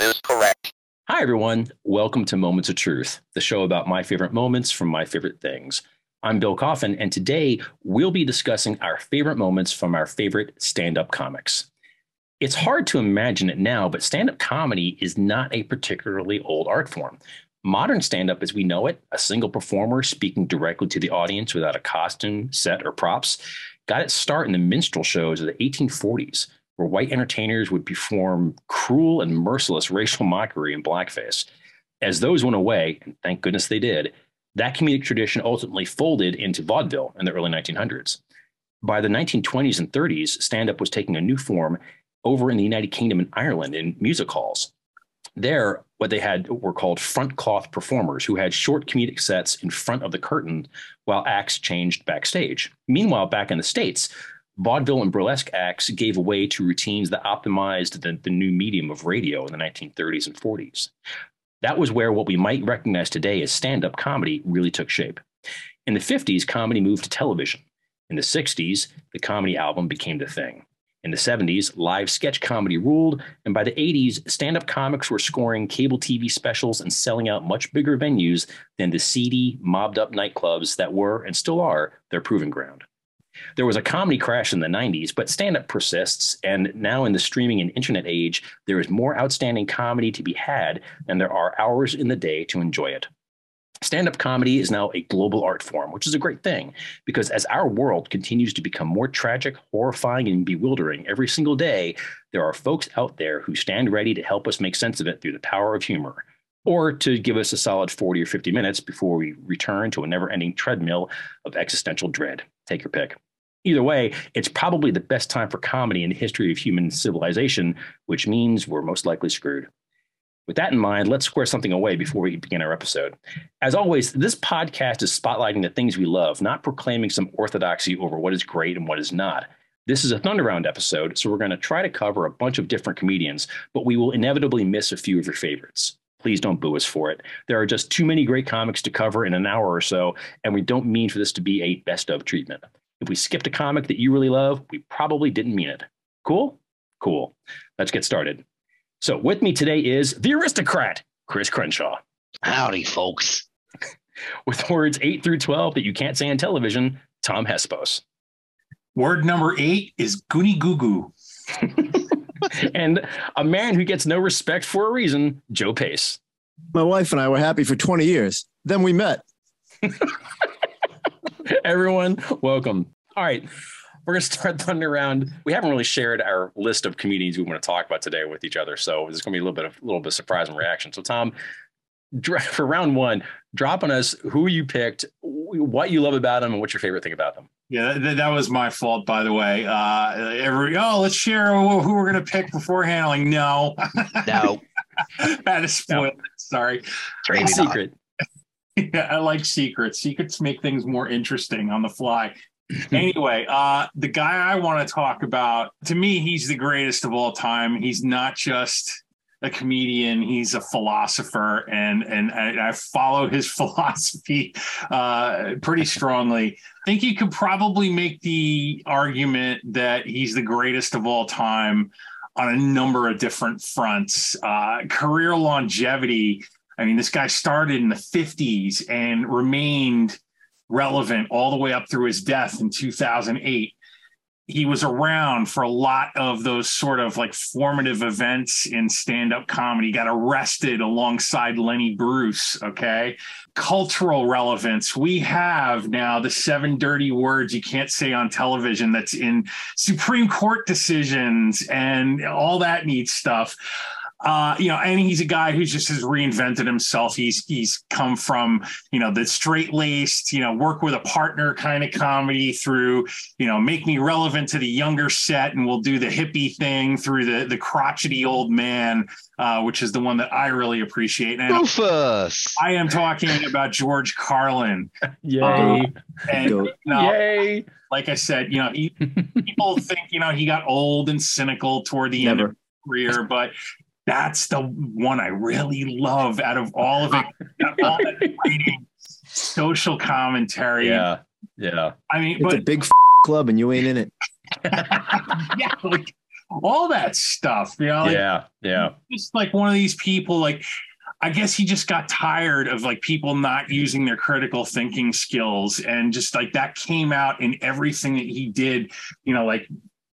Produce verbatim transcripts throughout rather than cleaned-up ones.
is correct. Hi, everyone. Welcome to Moments of Truth, the show about my favorite moments from my favorite things. I'm Bill Coffin, and today we'll be discussing our favorite moments from our favorite stand-up comics. It's hard to imagine it now, but stand-up comedy is not a particularly old art form. Modern stand-up as we know it, a single performer speaking directly to the audience without a costume, set, or props, got its start in the minstrel shows of the eighteen forties, where white entertainers would perform cruel and merciless racial mockery in blackface. As those went away, and thank goodness they did, that comedic tradition ultimately folded into vaudeville in the early nineteen hundreds. By the nineteen twenties and thirties, stand-up was taking a new form over in the United Kingdom and Ireland in music halls. There, what they had were called front cloth performers who had short comedic sets in front of the curtain while acts changed backstage. Meanwhile, back in the States, vaudeville and burlesque acts gave way to routines that optimized the, the new medium of radio in the nineteen thirties and forties. That was where what we might recognize today as stand-up comedy really took shape. In the fifties, comedy moved to television. In the sixties, the comedy album became the thing. In the seventies, live sketch comedy ruled, and by the eighties, stand-up comics were scoring cable T V specials and selling out much bigger venues than the seedy, mobbed-up nightclubs that were, and still are, their proving ground. There was a comedy crash in the nineties, but stand-up persists, and now in the streaming and internet age, there is more outstanding comedy to be had than there are hours in the day to enjoy it. Stand-up comedy is now a global art form, which is a great thing, because as our world continues to become more tragic, horrifying, and bewildering every single day, there are folks out there who stand ready to help us make sense of it through the power of humor, or to give us a solid forty or fifty minutes before we return to a never-ending treadmill of existential dread. Take your pick. Either way, it's probably the best time for comedy in the history of human civilization, which means we're most likely screwed. With that in mind, let's square something away before we begin our episode. As always, this podcast is spotlighting the things we love, not proclaiming some orthodoxy over what is great and what is not. This is a Thunder Round episode, so we're going to try to cover a bunch of different comedians, but we will inevitably miss a few of your favorites. Please don't boo us for it. There are just too many great comics to cover in an hour or so, and we don't mean for this to be a best of treatment. If we skipped a comic that you really love, we probably didn't mean it. Cool? Cool. Let's get started. So with me today is the aristocrat, Chris Crenshaw. Howdy, folks. With words eight through twelve that you can't say on television, Tom Hespos. Word number eight is Goonie Goo Goo. And a man who gets no respect for a reason, Joe Pace. My wife and I were happy for twenty years. Then we met. Everyone, welcome. All right, we're going to start Thunder Round. We haven't really shared our list of comedians we want to talk about today with each other, so there's going to be a little bit of a little bit of surprise and reaction. So, Tom, for round one, drop on us who you picked, what you love about them, and what's your favorite thing about them. Yeah, that, that was my fault, by the way. Uh, every oh, let's share who we're going to pick beforehand. Like, no, No. Had to spoil it. Sorry. Trade secret. Yeah, I like secrets. Secrets make things more interesting on the fly. Anyway, uh, the guy I want to talk about, to me, he's the greatest of all time. He's not just a comedian, he's a philosopher, and and, and I follow his philosophy uh, pretty strongly. I think you could probably make the argument that he's the greatest of all time on a number of different fronts. Uh, career longevity. I mean, this guy started in the fifties and remained relevant all the way up through his death in two thousand eight. He was around for a lot of those sort of like formative events in stand-up comedy. Got arrested alongside Lenny Bruce, okay? Cultural relevance. We have now the seven dirty words you can't say on television that's in Supreme Court decisions and all that neat stuff. Uh, you know, and he's a guy who just has reinvented himself. He's he's come from, you know, the straight-laced, you know, work with a partner kind of comedy through, you know, make me relevant to the younger set and we'll do the hippie thing through the the crotchety old man, uh, which is the one that I really appreciate. And Rufus. I am talking about George Carlin. Yay. Uh, and, you know, Yay. like I said, you know, he, people think, you know, he got old and cynical toward the Never. end of his career, but that's the one I really love out of all of it. All that writing, social commentary. Yeah. Yeah. I mean, It's but a big f- club and you ain't in it. yeah, like all that stuff. You know, like, yeah, yeah. just like one of these people, like, I guess he just got tired of like people not using their critical thinking skills, and just like that came out in everything that he did. You know, like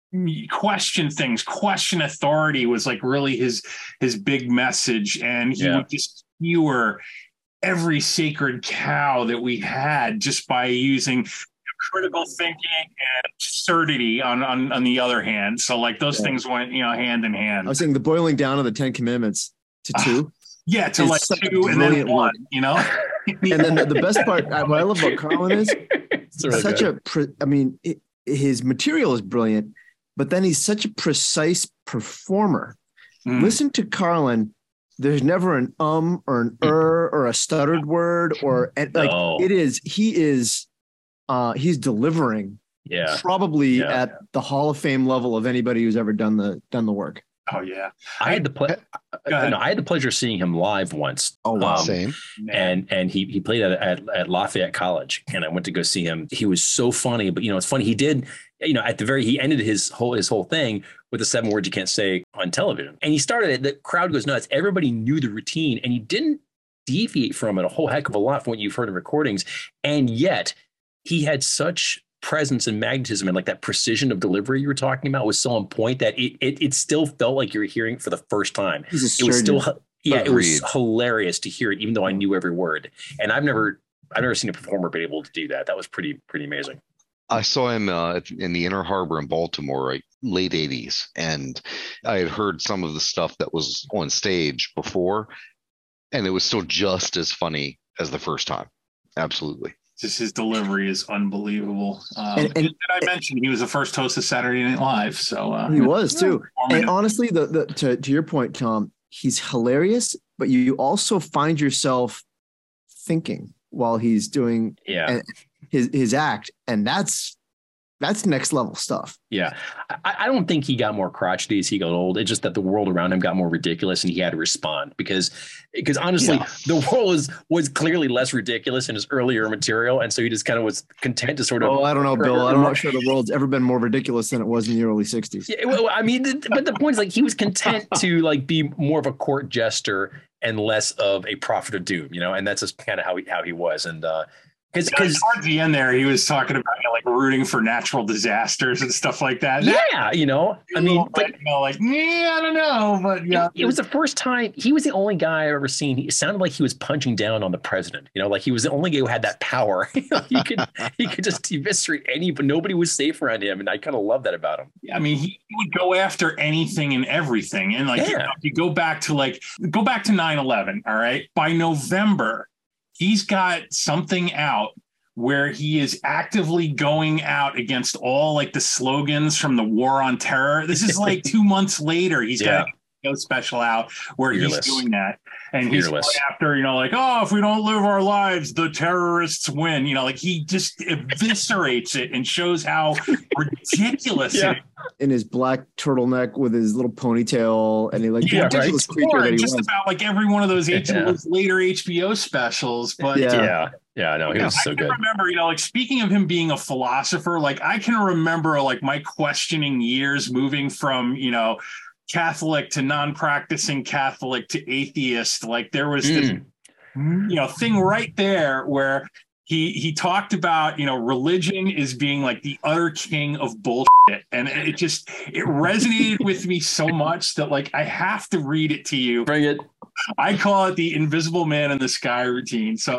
question things, question authority was like really his his big message, and he Yeah. would just skewer every sacred cow that we had just by using critical thinking and absurdity on on on the other hand. So like those Yeah. things went, you know, hand in hand. I was saying the boiling down of the Ten Commandments to two. Yeah, to It's like such a two and then brilliant one, work. you know? And then the, the best part, I- what I love about Carlin is It's really such good. a, pre- I mean, it, his material is brilliant, but then he's such a precise performer. Mm. Listen to Carlin. There's never an um or an er or a stuttered word or and, like No. it is. He is, uh, he's delivering yeah. probably Yeah. at the Hall of Fame level of anybody who's ever done the done the work. Oh yeah. I had the ple- Go ahead. no, I had the pleasure of seeing him live once. Oh, wow. Um, Same. and and he he played at, at at Lafayette College, and I went to go see him. He was so funny, but you know it's funny. He did, you know, at the very he ended his whole his whole thing with the seven words you can't say on television, and he started it. The crowd goes nuts. Everybody knew the routine, and he didn't deviate from it a whole heck of a lot from what you've heard in recordings, and yet he had such presence and magnetism and like that precision of delivery you were talking about was so on point that it it, it still felt like you were hearing it for the first time. He's a It was surgeon. still yeah, it was Agreed. hilarious to hear it, even though I knew every word. And I've never I've never seen a performer be able to do that. That was pretty pretty amazing. I saw him uh, at- in the Inner Harbor in Baltimore, right, late eighties, and I had heard some of the stuff that was on stage before, and it was still just as funny as the first time. Absolutely. Just his delivery is unbelievable. Um, And- and- did I mention he was the first host of Saturday Night Live? So uh, He was too. And informative. honestly, the, the to, to your point, Tom, he's hilarious, but you also find yourself thinking while he's doing Yeah. And- his his act, and that's that's next level stuff. Yeah. I, I don't think he got more crotchety as he got old. It's just that the world around him got more ridiculous and he had to respond because because honestly, Yeah. the world was was clearly less ridiculous in his earlier material. And so he just kind of was content to sort of Oh, I don't know, Bill. I'm not sure the world's ever been more ridiculous than it was in the early sixties. Yeah, well, I mean, th- but the point is, like, he was content to like be more of a court jester and less of a prophet of doom, you know, and that's just kind of how he how he was. And uh, because Yeah, because towards the end there, he was talking about, you know, like rooting for natural disasters and stuff like that. yeah, you know, I mean, but, you know, like yeah, I don't know, but yeah, it, it was the first time he was the only guy I've ever seen. He, it sounded like he was punching down on the president, you know, like he was the only guy who had that power. You know, he could he could just eviscerate any, but nobody was safe around him, and I kind of love that about him. I mean, he would go after anything and everything. And like, Yeah. you know, if you go back to like, go back to nine eleven. All right. By November, he's got something out where he is actively going out against all like the slogans from the war on terror. This is like two months later. He's Yeah. got a special out where Fearless. he's doing that. And he's Fearless. going after, you know, like, oh, if we don't live our lives, the terrorists win. You know, like he just eviscerates it and shows how ridiculous Yeah. it is. In his black turtleneck with his little ponytail, and he like Yeah, the right. ridiculous creature that he just was. about like every one of those H- Yeah. those later H B O specials. But Yeah. Yeah, yeah, no, he was so I good. can remember, you know, like speaking of him being a philosopher, like I can remember like my questioning years moving from, you know, Catholic to non-practicing Catholic to atheist. Like there was this, Mm. you know, thing right there where he he talked about, you know, religion is being like the utter king of bullshit. And it just it resonated with me so much that like I have to read it to you. Bring it. I call it the invisible man in the sky routine. So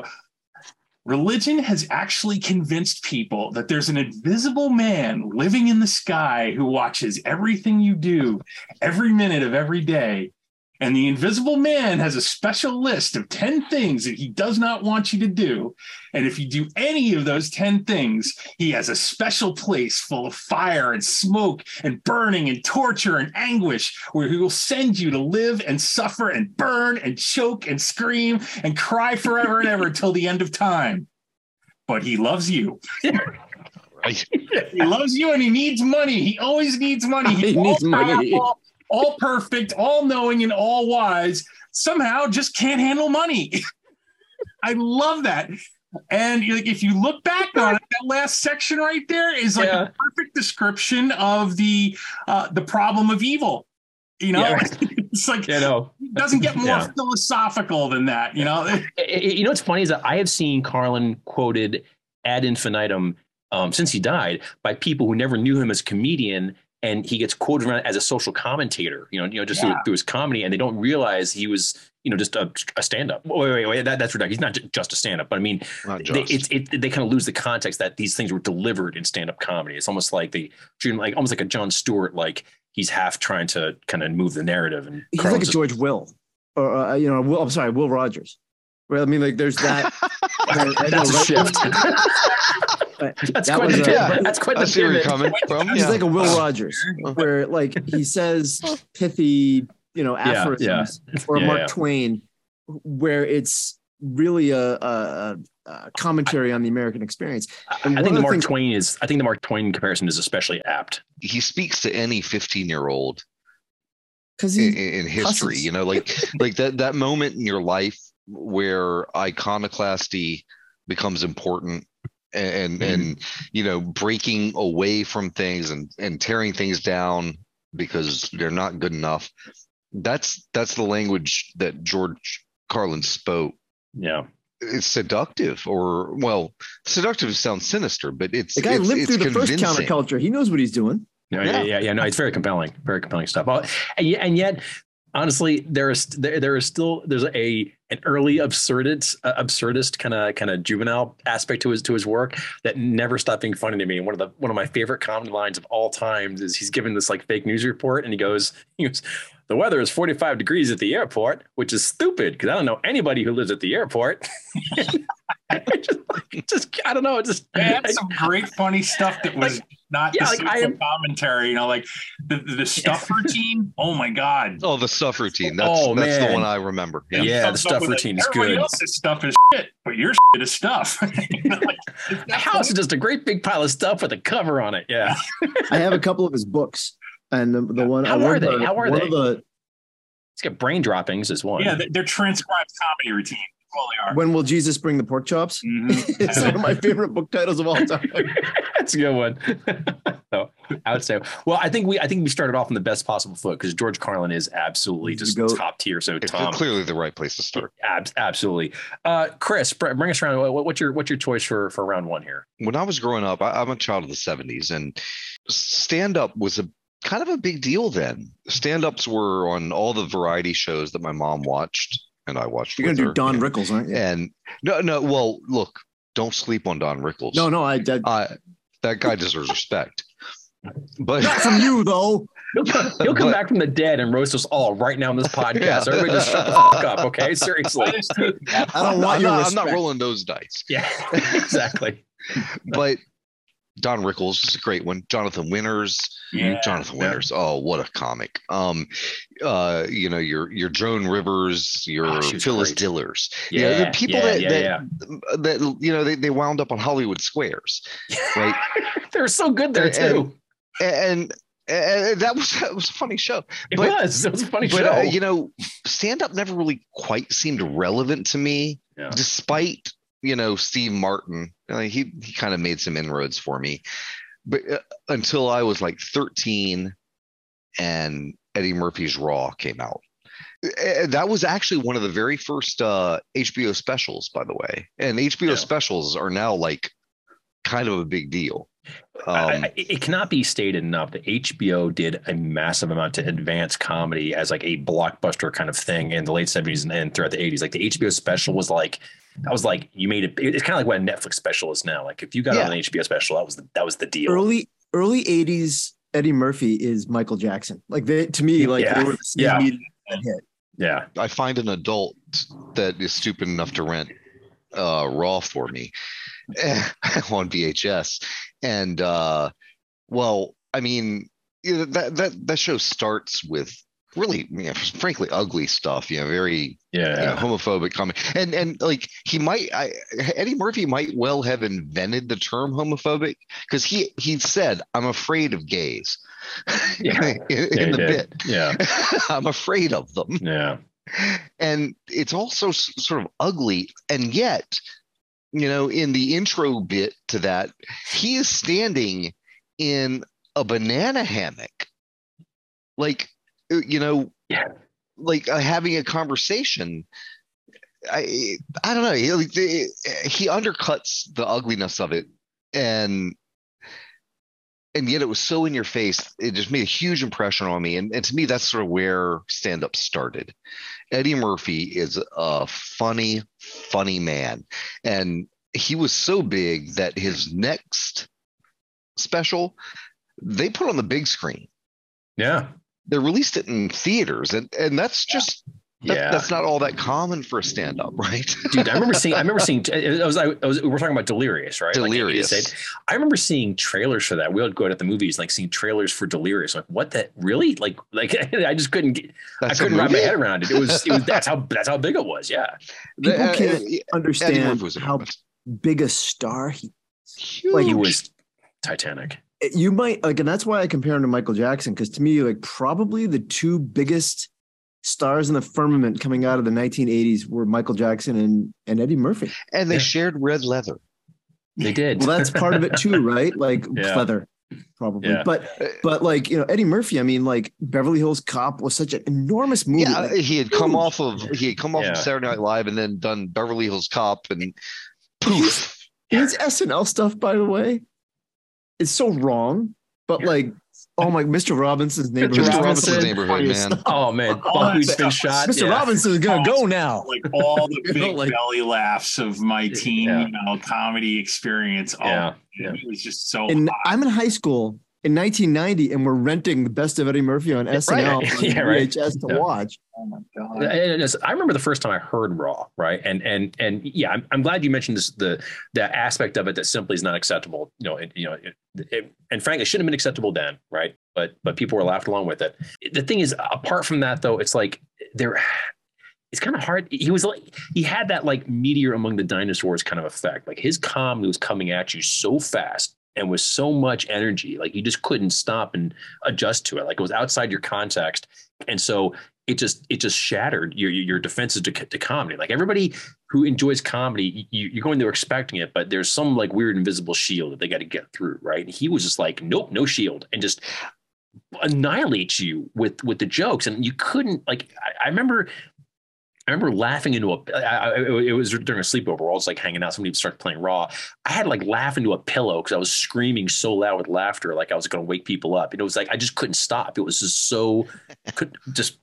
religion has actually convinced people that there's an invisible man living in the sky who watches everything you do every minute of every day. And the invisible man has a special list of ten things that he does not want you to do. And if you do any of those ten things, he has a special place full of fire and smoke and burning and torture and anguish where he will send you to live and suffer and burn and choke and scream and cry forever and ever till the end of time. But he loves you. Right. He loves you and he needs money. He always needs money. He's He needs all money. powerful, all perfect, all knowing, and all wise. Somehow just can't handle money. I love that. And like, if you look back on it, that last section right there is like Yeah. a perfect description of the uh, the problem of evil. You know, Yeah. it's like You know, it doesn't get more Yeah. philosophical than that. You know, It- it- you know what's funny is that I have seen Carlin quoted ad infinitum um, since he died by people who never knew him as a comedian, and he gets quoted around as a social commentator. You know, you know, just Yeah. through, through his comedy, and they don't realize he was, you know, just a, a stand-up. Wait, wait, wait, that, that's ridiculous. He's not ju- just a stand-up, but I mean, Not they, just. it's it, they kind of lose the context that these things were delivered in stand-up comedy. It's almost like they treat him like almost like a Jon Stewart, like he's half trying to kind of move the narrative. And He's Carlin's like a just- George Will, or uh, you know, Will, I'm sorry, Will Rogers. Right? I mean, like there's that. I know, That's a right? shift. Right. That's That quite was a, a- yeah, that's quite I the see where you're pivot. coming from. He's Yeah. like a Will Rogers, where like he says pithy, you know, Yeah, aphorisms, yeah. or Yeah, Mark yeah. Twain, where it's really a, a, a commentary on the American experience. I And one think of the the Mark things- Twain is. I think the Mark Twain comparison is especially apt. He speaks to any fifteen year old Because in, he, in history, cusses. you know, like like that that moment in your life where iconoclasty becomes important, and and, Mhm. and you know, breaking away from things and and tearing things down because they're not good enough. That's that's the language that George Carlin spoke. Yeah, It's seductive, or well, seductive sounds sinister, but it's the guy it's, lived it's through the first convincing. counterculture. He knows what he's doing. yeah, Yeah. yeah, yeah, yeah. No, it's very compelling, very compelling stuff. Well, and yet, and yet honestly, there is there, there is still there's a an early absurdist uh, absurdist kind of kind of juvenile aspect to his to his work that never stopped being funny to me. And one of the one of my favorite comedy lines of all times is he's given this like fake news report, and he goes, he goes, the weather is forty-five degrees at the airport, which is stupid because I don't know anybody who lives at the airport. just, just I don't know. It just they had some great funny stuff that was not yeah, the like, I social am- commentary. You know, like the the stuff routine. Oh my god. Oh, the stuff routine. That's Oh, that's man. the one I remember. Yeah, He the comes up stuff with it. routine is Everybody good. else's stuff is shit, but your shit is stuff. You know, like, it's The not house funny. is just a great big pile of stuff with a cover on it. Yeah. I have a couple of his books, and the, the one How I are read they? the- How are one they? Of the, It's got brain droppings as one. Yeah, they- they're transcribed comedy routine. Well, they are. When Will Jesus Bring the Pork Chops? Mhm. It's one of my favorite book titles of all time. That's a good one. So I would say, well, I think we, I think we started off on the best possible foot because George Carlin is absolutely He's just the goat. top tier. So It's Tom, clearly the right place to start. ab- absolutely. Uh, Chris, br- bring us around. What- What's your, what's your choice for, for round one here? When I was growing up, I, I'm a child of the seventies, and stand up was a kind of a big deal then. Stand ups were on all the variety shows that my mom watched, and I watched. You're with gonna do her, Don and, Rickles, aren't you? And no, no. Well, look, don't sleep on Don Rickles. No, no, I, I I, that guy deserves respect. But not from you though. He'll come, he'll come But- back from the dead and roast us all right now on this podcast. Yeah. Everybody just shut the fuck up, okay? Seriously. I don't I'm, want I'm your not, I'm respect. not rolling those dice. Yeah, exactly. But Don Rickles is a great one. Jonathan Winters. Yeah. Jonathan Yeah. Winters. Oh, what a comic. Um, uh, you know, your your Joan Rivers, your Oh, she was Phyllis great. Dillers. Yeah, You know, the people yeah, that, yeah, that, yeah. that you know they, they wound up on Hollywood Squares, right? They were so good there And- too. and, and that was that was a funny show. It but- was. It was a funny But show. uh, you know, stand up never really quite seemed relevant to me, Yeah. despite you know Steve Martin. Uh, he he kind of made some inroads for me, but uh, until I was like thirteen, and Eddie Murphy's Raw came out. Uh, That was actually one of the very first uh, H B O specials, by the way. And H B O Yeah. specials are now like kind of a big deal. Um, I, I, it cannot be stated enough that H B O did a massive amount to advance comedy as like a blockbuster kind of thing in the late seventies and, and throughout the eighties. Like the H B O special was like, that was like, you made it. It's kind of like what a Netflix special is now. Like if you got Yeah. on an H B O special, that was the, that was the deal. Early early eighties Eddie Murphy is Michael Jackson. Like they to me, like Yeah. they were the same Yeah. medium that hit. Yeah. I find an adult that is stupid enough to rent uh, Raw for me on V H S, and uh, well, I mean, you know, that that that show starts with really, you know, frankly, ugly stuff. You know, very Yeah. you know, homophobic comment, and and like he might, I, Eddie Murphy might well have invented the term homophobic because he he said, "I'm afraid of gays." Yeah. in, Yeah, in he the did. bit, Yeah. I'm afraid of them. Yeah. And it's also s- sort of ugly, and yet you know, in the intro bit to that, he is standing in a banana hammock, like, you know, Yeah. like uh, having a conversation. I I don't know. He, he undercuts the ugliness of it, and and yet it was so in your face. It just made a huge impression on me. And, and to me, that's sort of where stand up started. Eddie Murphy is a funny, funny man. And he was so big that his next special, they put on the big screen. Yeah. They released it in theaters. And, and that's just, that, Yeah. that's not all that common for a stand up, right? Dude, I remember seeing, I remember seeing, I was, I was, we're talking about Delirious, right? Delirious. Like I remember seeing trailers for that. We would go to the movies, like seeing trailers for Delirious. Like, what that really? Like, like I just couldn't get, That's I couldn't a wrap my movie? head around it. It was, it was, that's how, that's how big it was. Yeah. People Uh, can't Eddie understand Murphy was how enormous. big a star he. Huge. Like, He was Titanic. You might like, and that's why I compare him to Michael Jackson, because to me, like, probably the two biggest stars in the firmament coming out of the nineteen eighties were Michael Jackson and, and Eddie Murphy. and they Yeah. shared red leather. They did. Well, that's part of it too, right? Like Yeah. leather, probably. Yeah. But but like, you know, Eddie Murphy, I mean, like Beverly Hills Cop was such an enormous movie. Yeah, Like, he had come huge. off of he had come off Yeah. of Saturday Night Live and then done Beverly Hills Cop and poof. his S N L stuff, by the way, is so wrong. But like, oh my, Mister Robinson's neighborhood. Mister Robinson's Robinson's Neighborhood, Funniest man. stuff. Oh man, All that Buckwheat's been stuff was- shot. Mister Yeah. Robinson's gonna go now. Like all the You big know, like- belly laughs of my teen, Yeah. you know, comedy experience. Oh, Yeah. Yeah. it was just so. And hot. I'm in high school in nineteen ninety, and we're renting the best of Eddie Murphy on S N L Right. on Yeah, right. V H S to Yeah. watch. Oh my god. And it's- I remember the first time I heard Raw, right? And and and yeah, I'm, I'm glad you mentioned this, the the aspect of it that simply is not acceptable. You know, it, you know, it, it, and frankly, it shouldn't have been acceptable then, right? But but people were laughed along with it. The thing is, apart from that, though, it's like there. It's kind of hard. He was like he had that like meteor among the dinosaurs kind of effect. Like his comedy was coming at you so fast and with so much energy, like you just couldn't stop and adjust to it. Like it was outside your context, and so it just it just shattered your your defenses to, to comedy. Like everybody who enjoys comedy, you, you're going there expecting it, but there's some like weird invisible shield that they got to get through, right? And he was just like, nope, no shield, and just annihilates you with with the jokes, and you couldn't like. I, I remember. I remember laughing into a, I, I, it was during a sleepover. We're all just like hanging out. Somebody started playing Raw. I had to like laugh into a pillow because I was screaming so loud with laughter, like I was going to wake people up. And it was like, I just couldn't stop. It was just so, could just,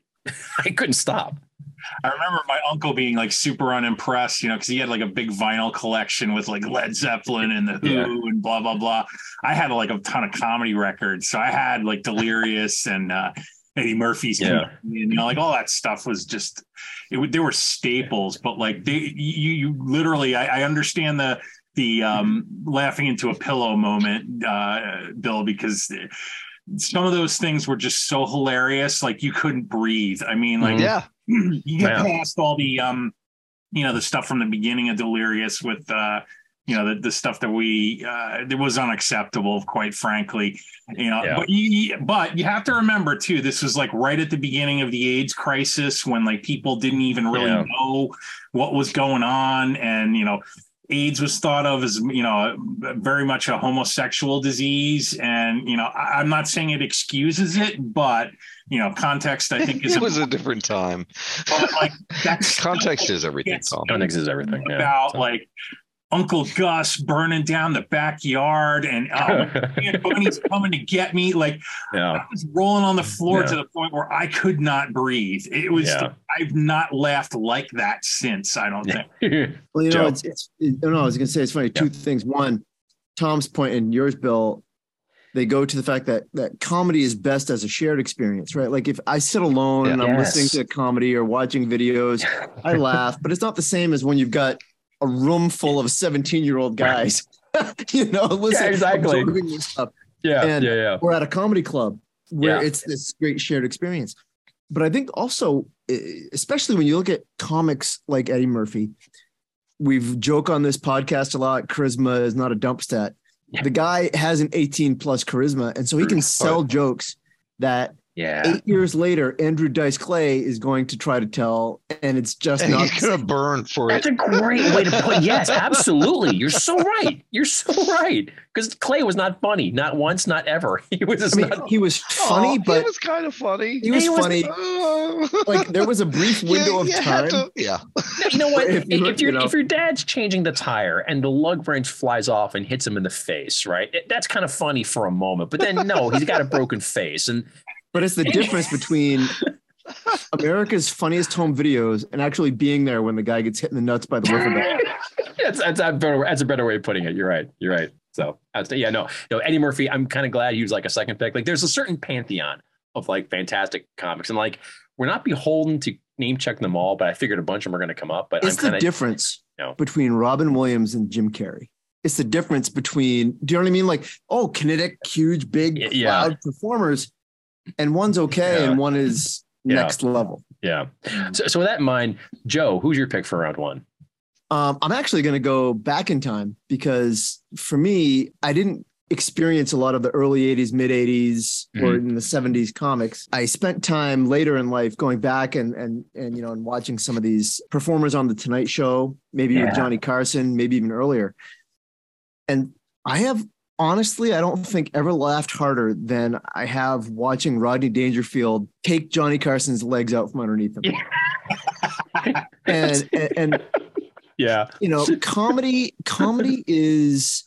I couldn't stop. I remember my uncle being like super unimpressed, you know, because he had like a big vinyl collection with like Led Zeppelin and the Who Yeah. and blah blah blah. I had like a ton of comedy records, so I had like Delirious and uh, Eddie Murphy's, Yeah. you know, like all that stuff was just, it would, they were staples, but like they, you, you literally, I, I understand the the um, laughing into a pillow moment, uh, Bill, because some of those things were just so hilarious, like you couldn't breathe. I mean, like Yeah. you get Yeah. past all the um, you know, the stuff from the beginning of Delirious with uh you know, the, the stuff that we, uh, it was unacceptable, quite frankly, you know, Yeah. but you, but you have to remember too, this was like right at the beginning of the AIDS crisis when like people didn't even really Yeah. know what was going on. And, you know, AIDS was thought of as, you know, very much a homosexual disease. And, you know, I, I'm not saying it excuses it, but, you know, context, I think, is It was a different time. but, like that's Context is everything, Yes. Tom. Context is everything. Yeah. about So- like Uncle Gus burning down the backyard and oh, Aunt Bunny's coming to get me. Like yeah. I was rolling on the floor Yeah. to the point where I could not breathe. It was Yeah. I've not laughed like that since. I don't think. Well, you know, Joe. it's, it's, it, no, I was going to say it's funny. Two things. One, Tom's point and yours, Bill, they go to the fact that that comedy is best as a shared experience, right? Like if I sit alone Yeah. and I'm Yes. listening to comedy or watching videos, I laugh, but it's not the same as when you've got a room full of seventeen year old guys, you know, listen, exactly. absorbing this stuff. yeah. And- yeah. Yeah. We're at a comedy club where Yeah. it's this great shared experience. But I think also, eh, especially when you look at comics like Eddie Murphy, we've joked on this podcast a lot. Charisma is not a dump stat. Yeah. The guy has an eighteen plus charisma. And so he can sell jokes that Yeah. eight years later, Andrew Dice Clay is going to try to tell. And and it's just And not. he's gonna burn for That's it. a great way to put. Yes, absolutely. You're so right. You're so right. Because Clay was not funny, not once, not ever. He was just I mean, not. he was funny, Aw, but he was kind of funny. he was he was- funny. Oh. Like there was a brief window You- of you had time. to- yeah. No, you know what? If If, you- if, your you know. if your dad's changing the tire and the lug wrench flies off and hits him in the face, right? It- that's kind of funny for a moment. But then no, he's got a broken face, and But it's the difference between America's funniest home videos and actually being there when the guy gets hit in the nuts by the wiffle ball. that's that's a better that's a better way of putting it. You're right. You're right. So I was, yeah, no, no. Eddie Murphy. I'm kind of glad he was like a second pick. Like there's a certain pantheon of like fantastic comics, and like we're not beholden to name check them all. But I figured a bunch of them are going to come up. But It's I'm kinda, the difference No. between Robin Williams and Jim Carrey. It's the difference between, do you know what I mean? Like, oh, kinetic, huge, big, Y- yeah. loud performers, and one's okay Yeah. and one is Yeah. next level. Yeah. So, so with that in mind, Joe, who's your pick for round one? Um, I'm actually going to go back in time because for me, I didn't experience a lot of the early eighties, mid eighties, or Mm-hmm. in the seventies comics. I spent time later in life going back and and and you know and watching some of these performers on the Tonight Show, maybe Yeah. with Johnny Carson, maybe even earlier. And I have honestly, I don't think ever laughed harder than I have watching Rodney Dangerfield take Johnny Carson's legs out from underneath him. and, and and Yeah. you know, comedy comedy is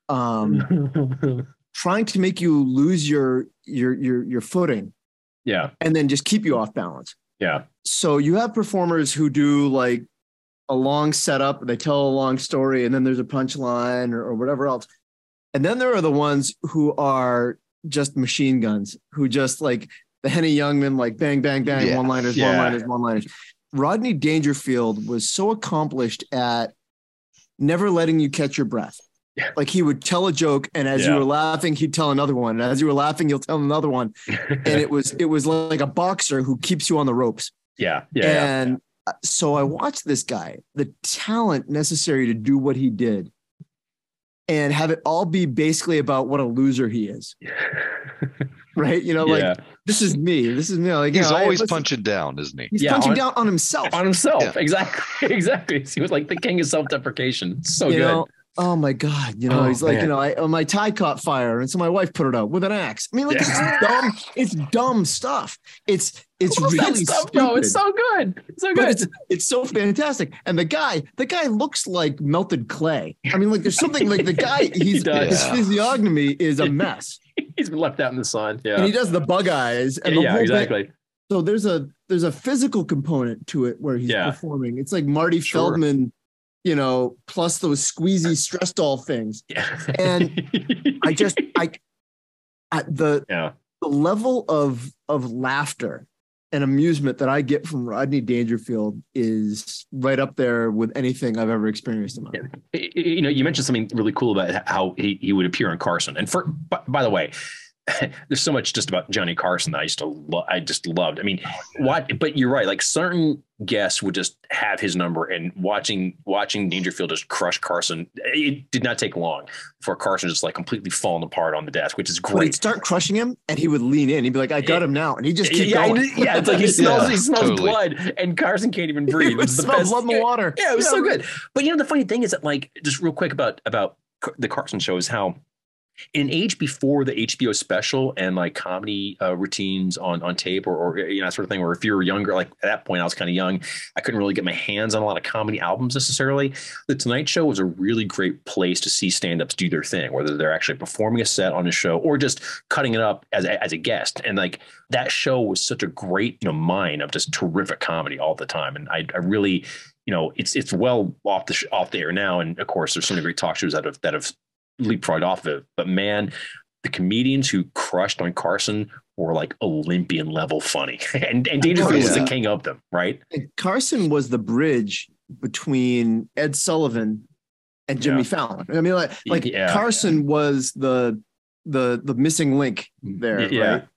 um trying to make you lose your your your your footing Yeah. and then just keep you off balance. Yeah. So you have performers who do like a long setup, they tell a long story, and then there's a punchline or, or whatever else. And then there are the ones who are just machine guns, who just like the Henny Youngman, like bang, bang, bang, Yeah. one-liners, Yeah. one-liners, one-liners. Rodney Dangerfield was so accomplished at never letting you catch your breath. Yeah. Like he would tell a joke, and as Yeah. you were laughing, he'd tell another one. And as you were laughing, he'll tell another one. And it was it was like a boxer who keeps you on the ropes. Yeah. Yeah. yeah. And so I watched this guy, the talent necessary to do what he did, and have it all be basically about what a loser he is. Right? You know, like Yeah. this is me. This is me. Like you He's know, I- always listen, punching down, isn't he? He's Yeah, punching on- down on himself. On himself. Yeah. Exactly. Exactly. He was like the king of self-deprecation. So you good. know, oh my God. You know, Oh, he's like, man. you know, I, oh, my tie caught fire. And so my wife put it out with an axe. I mean, like Yeah. it's dumb. It's dumb stuff. It's it's Love that really stuff, stupid. bro. It's so good. It's so But good. it's it's so fantastic. And the guy, the guy looks like melted clay. I mean, like there's something like the guy, he's does. his Yeah. physiognomy is a mess. He's been left out in the sun. Yeah. And he does the bug eyes and the yeah, whole exactly. bit. So there's a there's a physical component to it where he's Yeah. performing. It's like Marty Sure. Feldman, you know, plus those squeezy stress doll things. Yeah. And I just I at the yeah. the level of of laughter and amusement that I get from Rodney Dangerfield is right up there with anything I've ever experienced in my life. You know, you mentioned something really cool about how he, he would appear on Carson. And for, by, by the way, there's so much just about Johnny Carson that I used to, lo- I just loved. I mean, what, but you're right. Like certain guests would just have his number, and watching, watching Dangerfield just crush Carson. It did not take long for Carson just like completely falling apart on the desk, which is But he'd great. start crushing him and he would lean in. He'd be like, I got him now. And he'd just keep yeah, going. yeah, it's like he smells, Yeah, he smells totally. blood, and Carson can't even He breathe. It would was the smell best. blood in the water. Yeah, it was Yeah, so right. good. But you know, the funny thing is that, like, just real quick about about the Carson show is how, in an age before the H B O special and like comedy uh, routines on on tape or, or you know that sort of thing, or if you were younger, like at that point I was kind of young, I couldn't really get my hands on a lot of comedy albums necessarily. The Tonight Show was a really great place to see stand-ups do their thing, whether they're actually performing a set on a show or just cutting it up as a, as a guest. And like that show was such a great, you know, mine of just terrific comedy all the time. And I, I really, you know, it's it's well off the sh- off the air now. And of course, there's so many great talk shows that have that have leapfrogged off of it. But man, the comedians who crushed on Carson were like Olympian level funny, and and Dangerfield was the yeah. king of them, right? And Carson was the bridge between Ed Sullivan and Jimmy Yeah. Fallon. I mean, like, like Yeah. Carson was the the the missing link there, Yeah. right?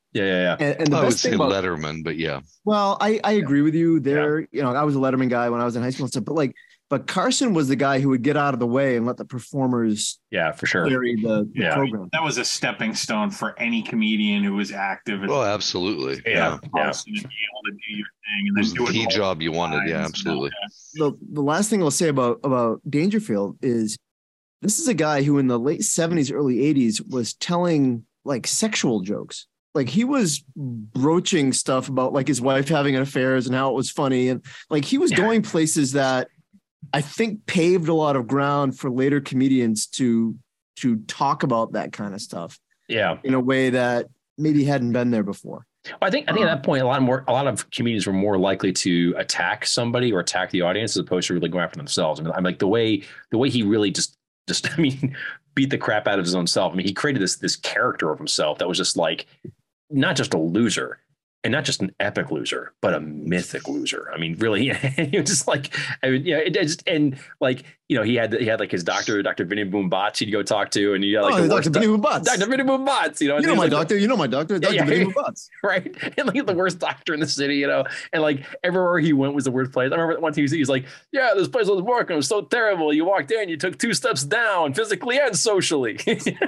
Yeah, yeah, yeah. And, and the I would best say thing about Letterman, but yeah. well, I, I agree with you there. You know, I was a Letterman guy when I was in high school and stuff, but like, but Carson was the guy who would get out of the way and let the performers Yeah, for sure. carry the, the Yeah. program. That was a stepping stone for any comedian who was active. Oh, absolutely. Yeah, yeah. And be able to do your thing and It was then do the it key all job you wanted. Yeah, times. absolutely. The the last thing I'll say about about Dangerfield is this is a guy who in the late seventies, early eighties was telling like sexual jokes. Like he was broaching stuff about like his wife having affairs and how it was funny. And like he was going places that I think paved a lot of ground for later comedians to to talk about that kind of stuff. Yeah. In a way that maybe hadn't been there before. Well, I think I think at that point, a lot more a lot of comedians were more likely to attack somebody or attack the audience as opposed to really going after themselves. I mean, I'm like the way the way he really just just I mean beat the crap out of his own self. I mean, he created this this character of himself that was just like not just a loser and not just an epic loser, but a mythic loser. I mean, really, he was just like, I mean, yeah, it, it just, and like, you know, he had, he had like his doctor, Doctor Vinny Boom Bots he'd go talk to, and he had like oh, the Doctor Vinny Boom Bots. Doctor Vinny Boom Bots, you know, you know my like, doctor, you know my doctor, Doctor yeah, Vinny Boom Bots. Right. And like the worst doctor in the city, you know, and like everywhere he went was the worst place. I remember one time he was like, yeah, this place was working. It was so terrible. You walked in, you took two steps down physically and socially.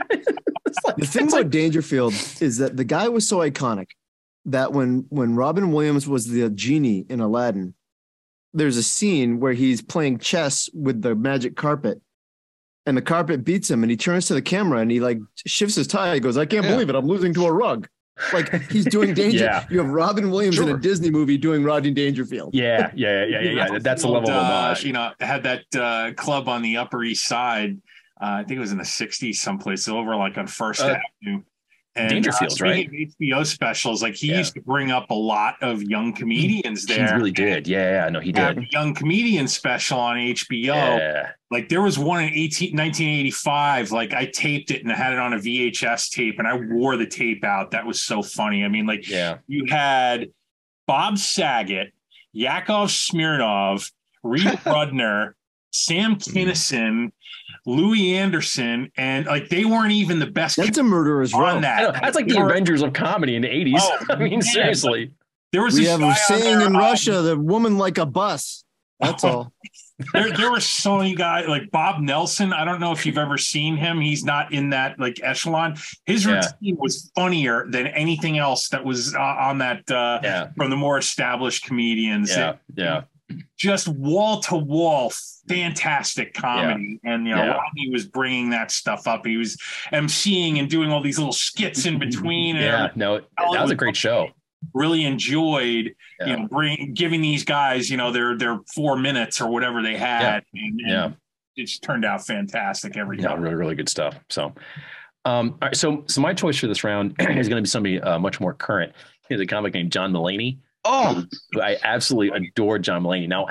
Like, the thing about like, Dangerfield is that the guy was so iconic that when when Robin Williams was the genie in Aladdin, there's a scene where he's playing chess with the magic carpet and the carpet beats him and he turns to the camera and he like shifts his tie. He goes, I can't yeah. believe it. I'm losing to a rug. Like he's doing danger. Yeah. You have Robin Williams sure. in a Disney movie doing Rodney Dangerfield. Yeah, yeah, yeah, yeah. yeah. That's a level of homage. Uh, you know, had that uh, club on the Upper East Side. Uh, I think it was in the sixties someplace over like on First uh, Avenue. And Dangerfields, uh, right? H B O specials, like he yeah. used to bring up a lot of young comedians there. He really did. Yeah, no, he did. A young comedian special on H B O. Yeah. Like there was one in nineteen eighty-five. Like I taped it and I had it on a V H S tape and I wore the tape out. That was so funny. I mean, like yeah. you had Bob Saget, Yakov Smirnov, Reba Rudner, Sam Kinison, Louis Anderson, and like they weren't even the best. That's a murderer's row. That. That's like the were, Avengers of comedy in the eighties. Oh, I mean, man. seriously. There was we this have a saying in Russia, the woman like a bus. That's all. there, there were so many guys like Bob Nelson. I don't know if you've ever seen him. He's not in that like echelon. His yeah. routine was funnier than anything else that was uh, on that uh, yeah. from the more established comedians. Yeah, it, yeah. Just wall to wall, fantastic comedy, yeah. and you know, yeah. Rodney was bringing that stuff up. He was emceeing and doing all these little skits in between. Yeah, and no, that was a great show. Really enjoyed, yeah. you know, bring giving these guys, you know, their their four minutes or whatever they had. Yeah, and, and yeah. it just turned out fantastic every time. Yeah, really, really good stuff. So, um, all right, so so my choice for this round is going to be somebody uh, much more current. He's a comic named John Mulaney. Oh, I absolutely adore John Mulaney. Now,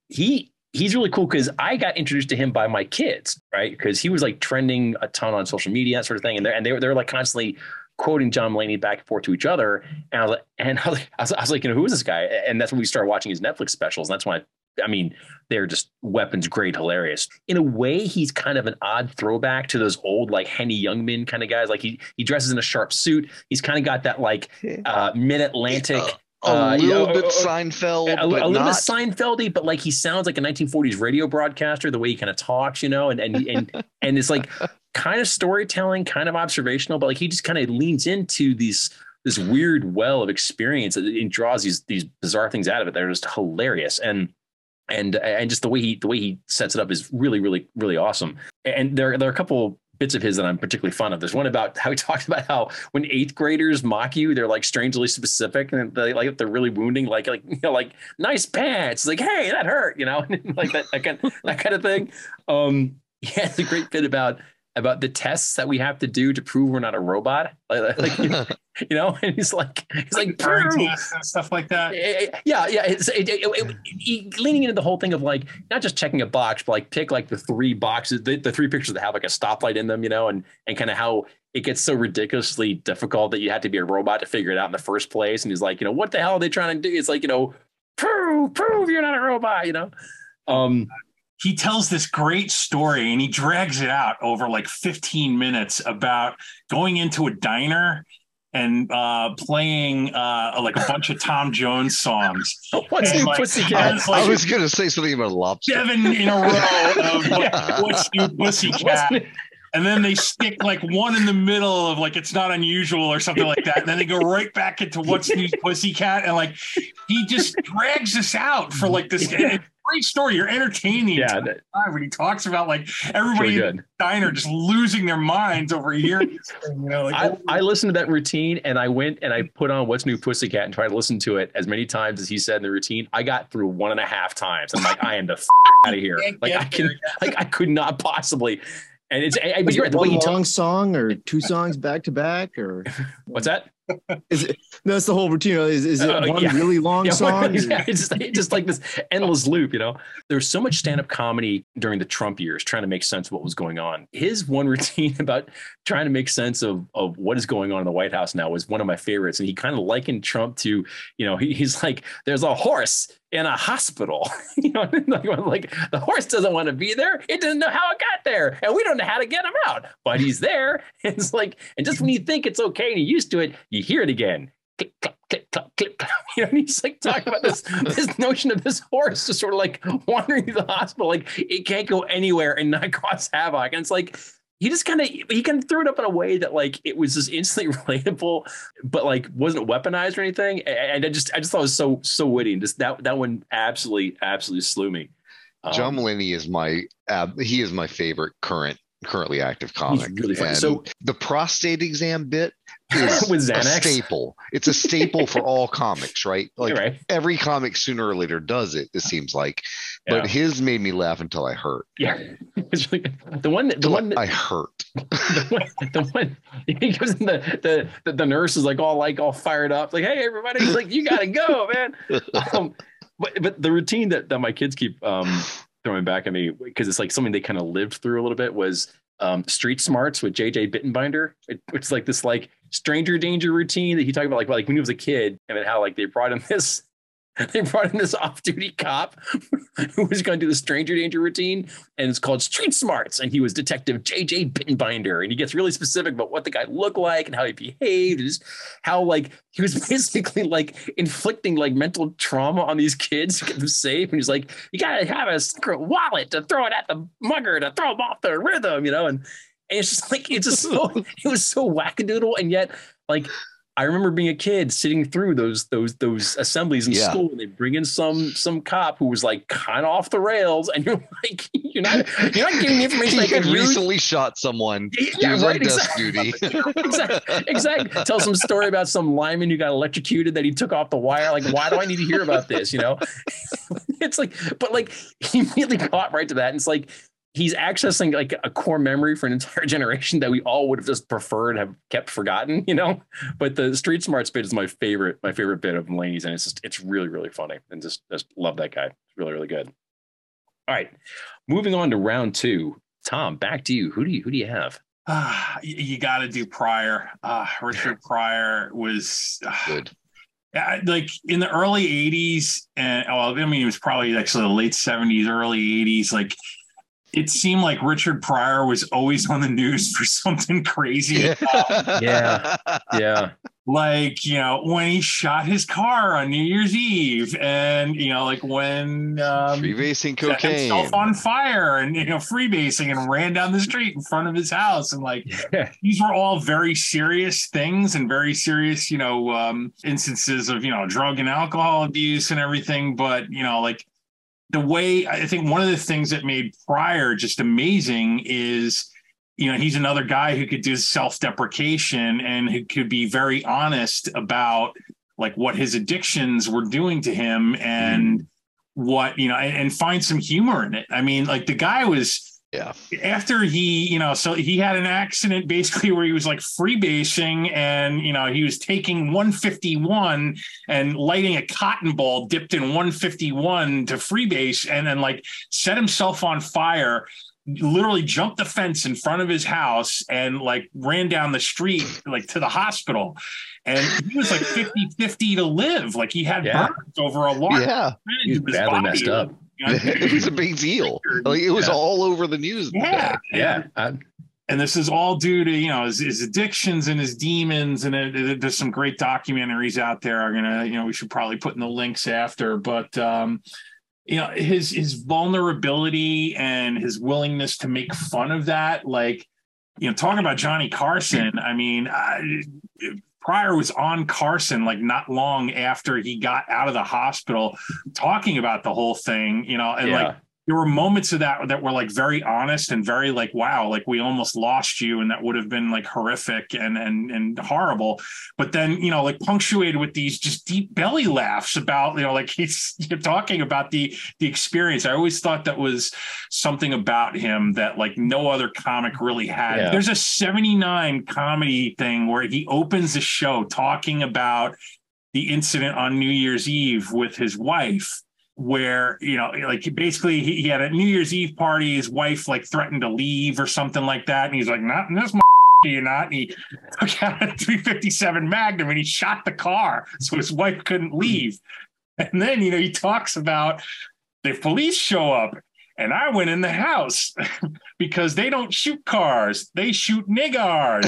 he he's really cool because I got introduced to him by my kids, right? Because he was like trending a ton on social media, that sort of thing, and they're and they were they're like constantly quoting John Mulaney back and forth to each other. And I was like, and I was like, I was, I was like, you know, who is this guy? And that's when we started watching his Netflix specials. And that's when I, I mean, they're just weapons grade hilarious. In a way, he's kind of an odd throwback to those old like Henny Youngman kind of guys. Like he he dresses in a sharp suit. He's kind of got that like uh, Mid-Atlantic. A uh, little you know, bit Seinfeld, a, a, but a little not... bit Seinfeldy, but like he sounds like a nineteen forties radio broadcaster, the way he kind of talks, you know, and and and and it's like kind of storytelling, kind of observational, but like he just kind of leans into these this weird well of experience and draws these these bizarre things out of it. They're just hilarious, and and and just the way he the way he sets it up is really really really awesome. And there there are a couple bits of his that I'm particularly fond of. There's one about how he talks about how when eighth graders mock you, they're like strangely specific and they like they're really wounding, like like you know, like nice pants, like hey that hurt, you know, like that that kind that kind of thing. Um, yeah, it's a great bit about about the tests that we have to do to prove we're not a robot, like, like you, know, you know, and he's like he's like tests and stuff like that. Yeah, yeah, it's it, it, it, it, leaning into the whole thing of like not just checking a box, but like pick like the three boxes, the, the three pictures that have like a stoplight in them, you know, and and kind of how it gets so ridiculously difficult that you have to be a robot to figure it out in the first place. And he's like, you know, what the hell are they trying to do? It's like, you know, prove prove you're not a robot, you know. Um, he tells this great story and he drags it out over like fifteen minutes about going into a diner and uh, playing uh, like a bunch of Tom Jones songs. What's And, New like, Pussycat? like I was going to say something about a lobster. seven in a row of like, Yeah. What's New Pussycat. And then they stick like one in the middle of like It's Not Unusual or something like that. And then they go right back into What's New Pussycat. And like he just drags us out for like this great story. You're entertaining. Yeah, time when he talks about like everybody really in the diner just losing their minds over hearing this thing, you know, like I, I listened to that routine and I went and I put on What's New Pussycat and tried to listen to it as many times as he said in the routine. I got through one and a half times. I'm like, I am the f- out of here. Like I can, like I could not possibly. And it's, I, but you're right. The way One you long talk, song or two songs back to back, or what's that? is it? No, that's the whole routine. Is, is it Uh, one yeah. really long Yeah, song? yeah, it's just, it's just like this endless loop, you know. There was so much stand-up comedy during the Trump years trying to make sense of what was going on. His one routine about trying to make sense of, of what is going on in the White House now was one of my favorites. And he kind of likened Trump to, you know, he, he's like, there's a horse in a hospital. You know, like, like the horse doesn't want to be there. It doesn't know how it got there. And we don't know how to get him out. But he's there. It's like, and just when you think it's okay and you're used to it, you hear it again. Click, clap, click, clap, click, clap. You know, and he's like talking about this this notion of this horse just sort of like wandering through the hospital, like it can't go anywhere and not cause havoc. And it's like he just kind of he kind of threw it up in a way that like it was just instantly relatable, but like wasn't weaponized or anything. And I just I just thought it was so so witty, and just that that one absolutely absolutely slew me. Um, John Mulaney is my uh, he is my favorite current currently active comic. He's really funny. And So- the prostate exam bit is With a Xanax? staple. It's a staple for all comics, right? Like You're right. every comic sooner or later does it. It seems like, Yeah. but his made me laugh until I hurt. Yeah, it's really good. the one the Until one that, I hurt. the one, the one he goes in the, the the the nurse is like all like all fired up, like, hey everybody, he's like, you gotta go, man. Um, but but the routine that, that my kids keep um throwing back at me, because it's like something they kind of lived through a little bit, was um Street Smarts with J J Bittenbinder. It, it's like this like stranger danger routine that he talked about, like like when he was a kid, and how like they brought him this they brought in this off-duty cop who was going to do the stranger danger routine, and it's called Street Smarts, and he was Detective J J Bittenbinder, and he gets really specific about what the guy looked like and how he behaved, and just how like he was basically like inflicting like mental trauma on these kids to get them safe. And he's like, you gotta have a secret wallet to throw it at the mugger to throw him off the rhythm, you know. And, and it's just like it's just so it was so wackadoodle, and yet like I remember being a kid sitting through those those those assemblies in Yeah. school, and they bring in some some cop who was like kind of off the rails, and you're like, you're not you're not giving me information He I had can use. recently shot someone. Yeah, he was right, on desk duty. exactly, exactly. Tell some story about some lineman who got electrocuted that he took off the wire. Like, why do I need to hear about this? You know, it's like, but like he immediately caught right to that, and it's like he's accessing like a core memory for an entire generation that we all would have just preferred have kept forgotten, you know. But the Street Smarts bit is my favorite, my favorite bit of Mulaney's, and it's just it's really really funny, and just just love that guy. It's really really good. All right, moving on to round two. Tom, back to you. Who do you who do you have? Ah, you, you got to do Pryor. Uh, Richard Pryor was uh, Good. yeah, like in the early eighties, and well, I mean, it was probably actually the late seventies, early eighties. Like it seemed like Richard Pryor was always on the news for something crazy. Yeah. Yeah. Yeah. Like, you know, when he shot his car on New Year's Eve, and, you know, like when um, Freebasing set cocaine. himself on fire and, you know, freebasing and ran down the street in front of his house. And like, Yeah. these were all very serious things and very serious, you know, um, instances of, you know, drug and alcohol abuse and everything. But, you know, like the way I think one of the things that made Pryor just amazing is, you know, he's another guy who could do self-deprecation and who could be very honest about like what his addictions were doing to him and mm. what, you know, and, and find some humor in it. I mean, like the guy was, yeah, after he, you know, so he had an accident basically where he was like freebasing and, you know, he was taking one fifty-one and lighting a cotton ball dipped in one fifty-one to freebase and then like set himself on fire, literally jumped the fence in front of his house and like ran down the street, like to the hospital. And he was like fifty fifty to live. Like he had Yeah. burns over a large Yeah. percentage He was of his badly body. messed up. You know, It was a big deal. Like, it was Yeah. all over the news. yeah. Yeah. I, and this is all due to, you know, his, his addictions and his demons. And it, it, there's some great documentaries out there. Are gonna, you know, we should probably put in the links after. But um, you know, his his vulnerability and his willingness to make fun of that, like, you know, talking about Johnny Carson. I mean, I, Pryor was on Carson like not long after he got out of the hospital, talking about the whole thing, you know, and yeah. like there were moments of that that were like very honest and very like, wow, like we almost lost you, and that would have been like horrific and and and horrible. But then, you know, like punctuated with these just deep belly laughs about, you know, like he's you're talking about the the experience. I always thought that was something about him that like no other comic really had. Yeah. There's a seventy-nine comedy thing where he opens the show talking about the incident on New Year's Eve with his wife, where, you know, like basically he, he had a New Year's Eve party. His wife like threatened to leave or something like that. And he's like, not in this, you're not. And he took out a three fifty-seven Magnum and he shot the car so his wife couldn't leave. And then, you know, he talks about the police show up and I went in the house because they don't shoot cars. They shoot niggars.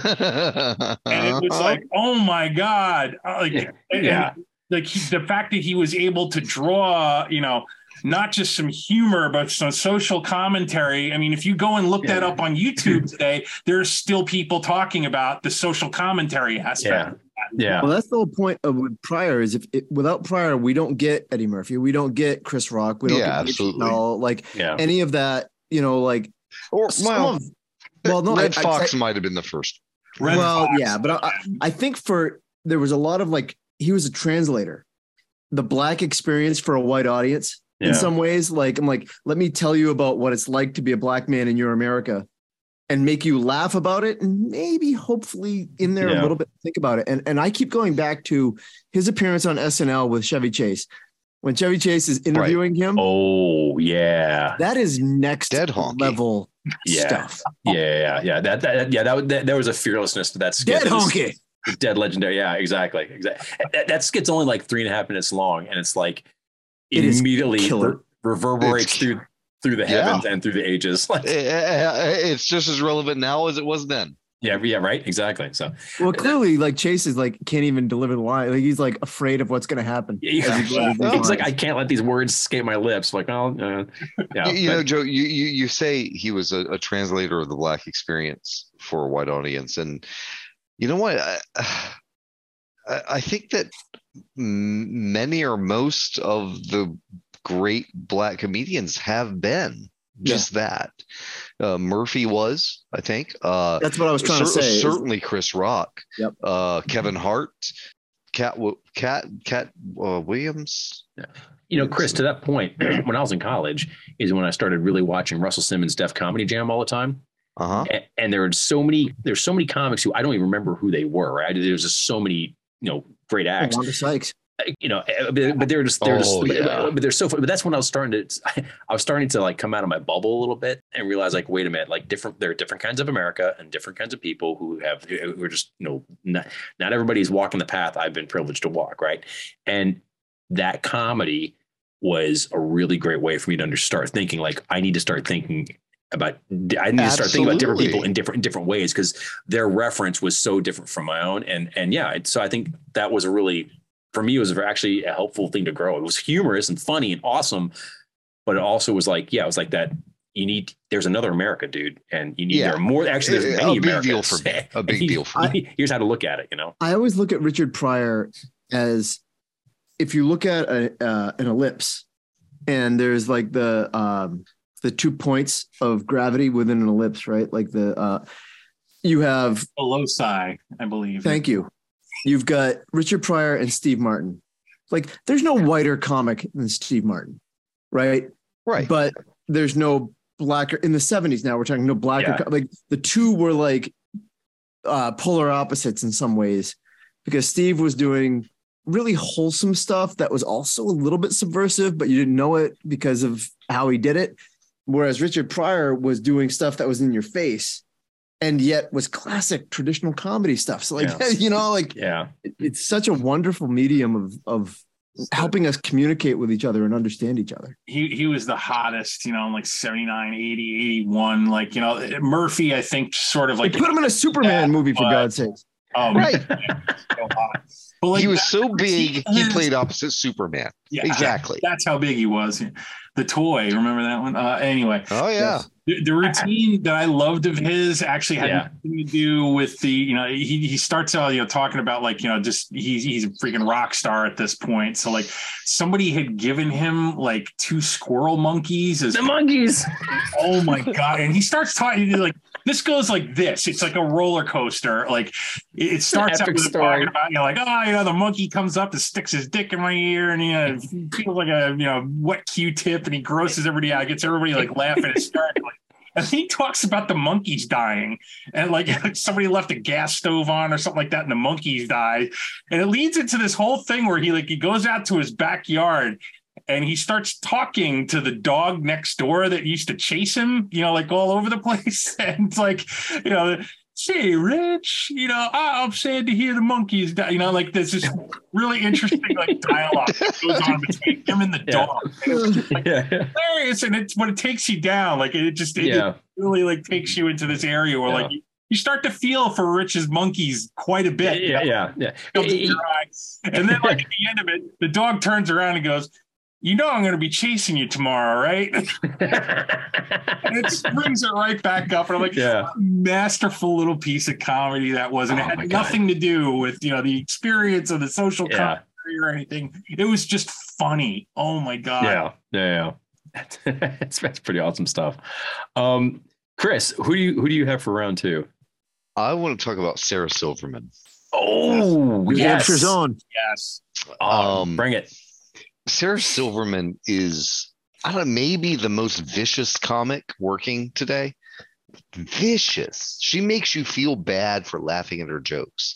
And it was like, oh my God. Like, yeah. And, like he, the fact that he was able to draw, you know, not just some humor, but some social commentary. I mean, if you go and look yeah. that up on YouTube today, there's still people talking about the social commentary aspect. Yeah. yeah. Well, that's the whole point of with Pryor is if it, without Pryor, we don't get Eddie Murphy. We don't get Chris Rock. We don't yeah, get absolutely. Chappelle, like yeah. any of that, you know, like, or well, of, well, no, Red I, Fox I, I, might have been the first. Red well, Fox. yeah, but I, I think for, there was a lot of like, he was a translator, the black experience for a white audience yeah. in some ways. Like, I'm like, let me tell you about what it's like to be a black man in your America and make you laugh about it. And maybe hopefully in there yeah. a little bit, think about it. And, and I keep going back to his appearance on S N L with Chevy Chase. When Chevy Chase is interviewing right. him. Oh yeah. That is next Dead honky. level yeah. stuff. Yeah. Yeah. Yeah. That, that, yeah. That, that, there was a fearlessness to that skit. Dead honky. Dead legendary. Yeah, exactly. Exactly. That, that skit's only like three and a half minutes long, and it's like it immediately re- reverberates it's, through through the heavens yeah. and through the ages. Like, it's just as relevant now as it was then. Yeah. Yeah. Right. Exactly. So, well, clearly, like Chase is like can't even deliver the line. Like he's like afraid of what's going to happen. Yeah, yeah. He's like, I can't let these words escape my lips. Like, oh, uh, yeah. You but, know, Joe, you, you you say he was a, a translator of the black experience for a white audience, and you know what? I, I think that many or most of the great black comedians have been just yeah. that. Uh, Murphy was, I think. Uh, That's what I was trying cer- to say. Certainly Chris Rock. Yep. Uh, Kevin Hart. Cat Cat Cat uh, Williams. Yeah. You know, Chris, to that point, when I was in college, is when I started really watching Russell Simmons' Def Comedy Jam all the time. Uh-huh. And, and there are so many, there's so many comics who I don't even remember who they were. Right? There's just so many, you know, great acts. Wanda Sykes. You know, but, but they're just, they're oh, just, yeah. but, but they're so, but that's when I was starting to, I was starting to like come out of my bubble a little bit and realize like, wait a minute, like different, there are different kinds of America and different kinds of people who have, who are just, you know, not, not everybody's walking the path I've been privileged to walk. Right. And that comedy was a really great way for me to under, start thinking like, I need to start thinking about, I need to Absolutely. start thinking about different people in different, in different ways, because their reference was so different from my own. And, and yeah, so I think that was a really, for me, it was actually a helpful thing to grow. It was humorous and funny and awesome, but it also was like, yeah, it was like that. You need, there's another America, dude. And you need, yeah. there are more, actually, there's many a big Americas. deal for me. A big deal for me. Here's how to look at it, you know? I always look at Richard Pryor as, if you look at a, uh, an ellipse and there's like the, um, the two points of gravity within an ellipse, right? Like the, uh, you have loci, I believe. Thank you. You've got Richard Pryor and Steve Martin. Like, there's no whiter comic than Steve Martin, right? Right. But there's no blacker in the seventies. Now we're talking no blacker. Yeah. Like the two were like uh, polar opposites in some ways, because Steve was doing really wholesome stuff that was also a little bit subversive, but you didn't know it because of how he did it. Whereas Richard Pryor was doing stuff that was in your face and yet was classic traditional comedy stuff. So like, yeah. you know, like, yeah, it, it's such a wonderful medium of, of helping us communicate with each other and understand each other. He he was the hottest, you know, in like seventy-nine, eighty, eighty-one. Like, you know, Murphy, I think, sort of like they put him in a Superman movie, for God's sake. Um, Right. So hot. But like, he was that- so big, he his- played opposite Superman. Yeah, Exactly. That's how big he was. The toy, remember that one? Uh, anyway, Oh, yeah. the, the routine that I loved of his actually had Yeah. nothing to do with the, you know, he he starts out, you know, talking about like, you know, just he's he's a freaking rock star at this point. So like somebody had given him like two squirrel monkeys as The monkeys. oh my god, and he starts talking like this goes like this. It's like a roller coaster. Like it it starts out Epic with him story. talking about, you know, like, oh, you know, the monkey comes up and sticks his dick in my ear, and you know, feels like a, you know, wet Q-tip, and he grosses everybody out, gets everybody like laughing hysterically. And he talks about the monkeys dying, and like somebody left a gas stove on or something like that, and the monkeys died. And it leads into this whole thing where he like he goes out to his backyard and he starts talking to the dog next door that used to chase him, you know, like all over the place. And it's like, you know, say, Rich, you know, I- I'm sad to hear the monkeys die. You know, like there's this really interesting like dialogue that goes on between him and the Yeah. dog. And it's like Yeah. hilarious, and it's when it takes you down, like it just it, Yeah. it really like takes you into this area where Yeah. like you, you start to feel for Rich's monkeys quite a bit. you Yeah. know? Yeah. Yeah. Comes in your eye. And then like at the end of it, the dog turns around and goes, you know, I'm going to be chasing you tomorrow, right? And it just brings it right back up. And I'm like, Yeah. what a masterful little piece of comedy that was. And Oh it my had God. nothing to do with, you know, the experience of the social Yeah. commentary or anything. It was just funny. Oh my God. Yeah, yeah, yeah. It's that's pretty awesome stuff. Um, Chris, who do you who do you have for round two? I want to talk about Sarah Silverman. Oh, New yes. Hampshire's own. Yes. Um, Um, bring it. Sarah Silverman is, I don't know, maybe the most vicious comic working today. Vicious. She makes you feel bad for laughing at her jokes.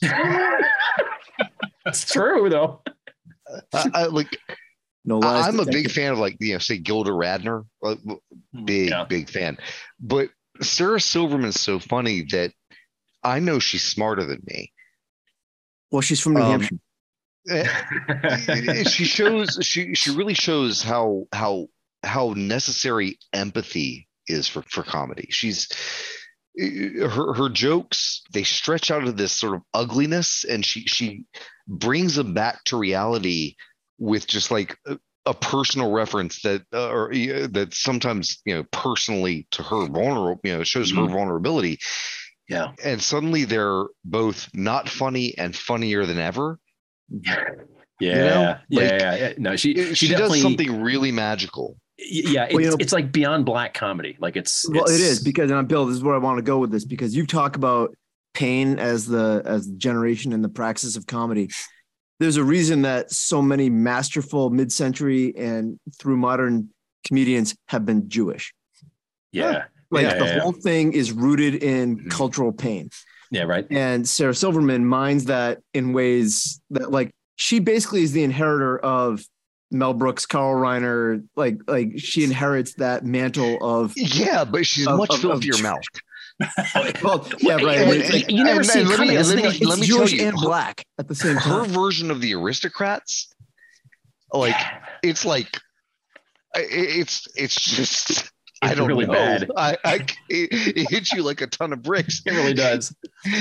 That's true, though. I, I like. No lies I, I'm a detected. big fan of, like, you know, say Gilda Radner. Like, big, Yeah. big fan. But Sarah Silverman's so funny that I know she's smarter than me. Well, she's from New Um, Hampshire. Eh, she shows she she really shows how how how necessary empathy is for for comedy. She's her her jokes, they stretch out of this sort of ugliness, and she she brings them back to reality with just like a, a personal reference that uh, or uh, that sometimes, you know, personally to her vulnerable, you know, shows her Mhm. vulnerability. Yeah. And suddenly they're both not funny and funnier than ever. Yeah. know, yeah, like, yeah, yeah. No, she It- she, she definitely does something really magical. Yeah, it's, Well, you know- it's like beyond black comedy. Like it's Well, it's, it is because, and I'm Bill. This is where I want to go with this because you talk about pain as the as the generation and the praxis of comedy. There's a reason that so many masterful mid-century and through modern comedians have been Jewish. yeah, Like yeah, the yeah, whole thing is rooted in Mhm. cultural pain. yeah, right. And Sarah Silverman mines that in ways that, like, she basically is the inheritor of Mel Brooks, Carl Reiner. Like, like she inherits that mantle of. Yeah, but she's Of- much of- filthier of- mouth. Well, yeah, right. And- It's, like, and you never and- see it and let coming. me- That's the let thing. me- It's let me it's tell Jewish you, and black at the same Her time. version of the Aristocrats, like, it's like I- it's it's just I It's don't really know. bad. I, I it, it hits you like a ton of bricks. It really does.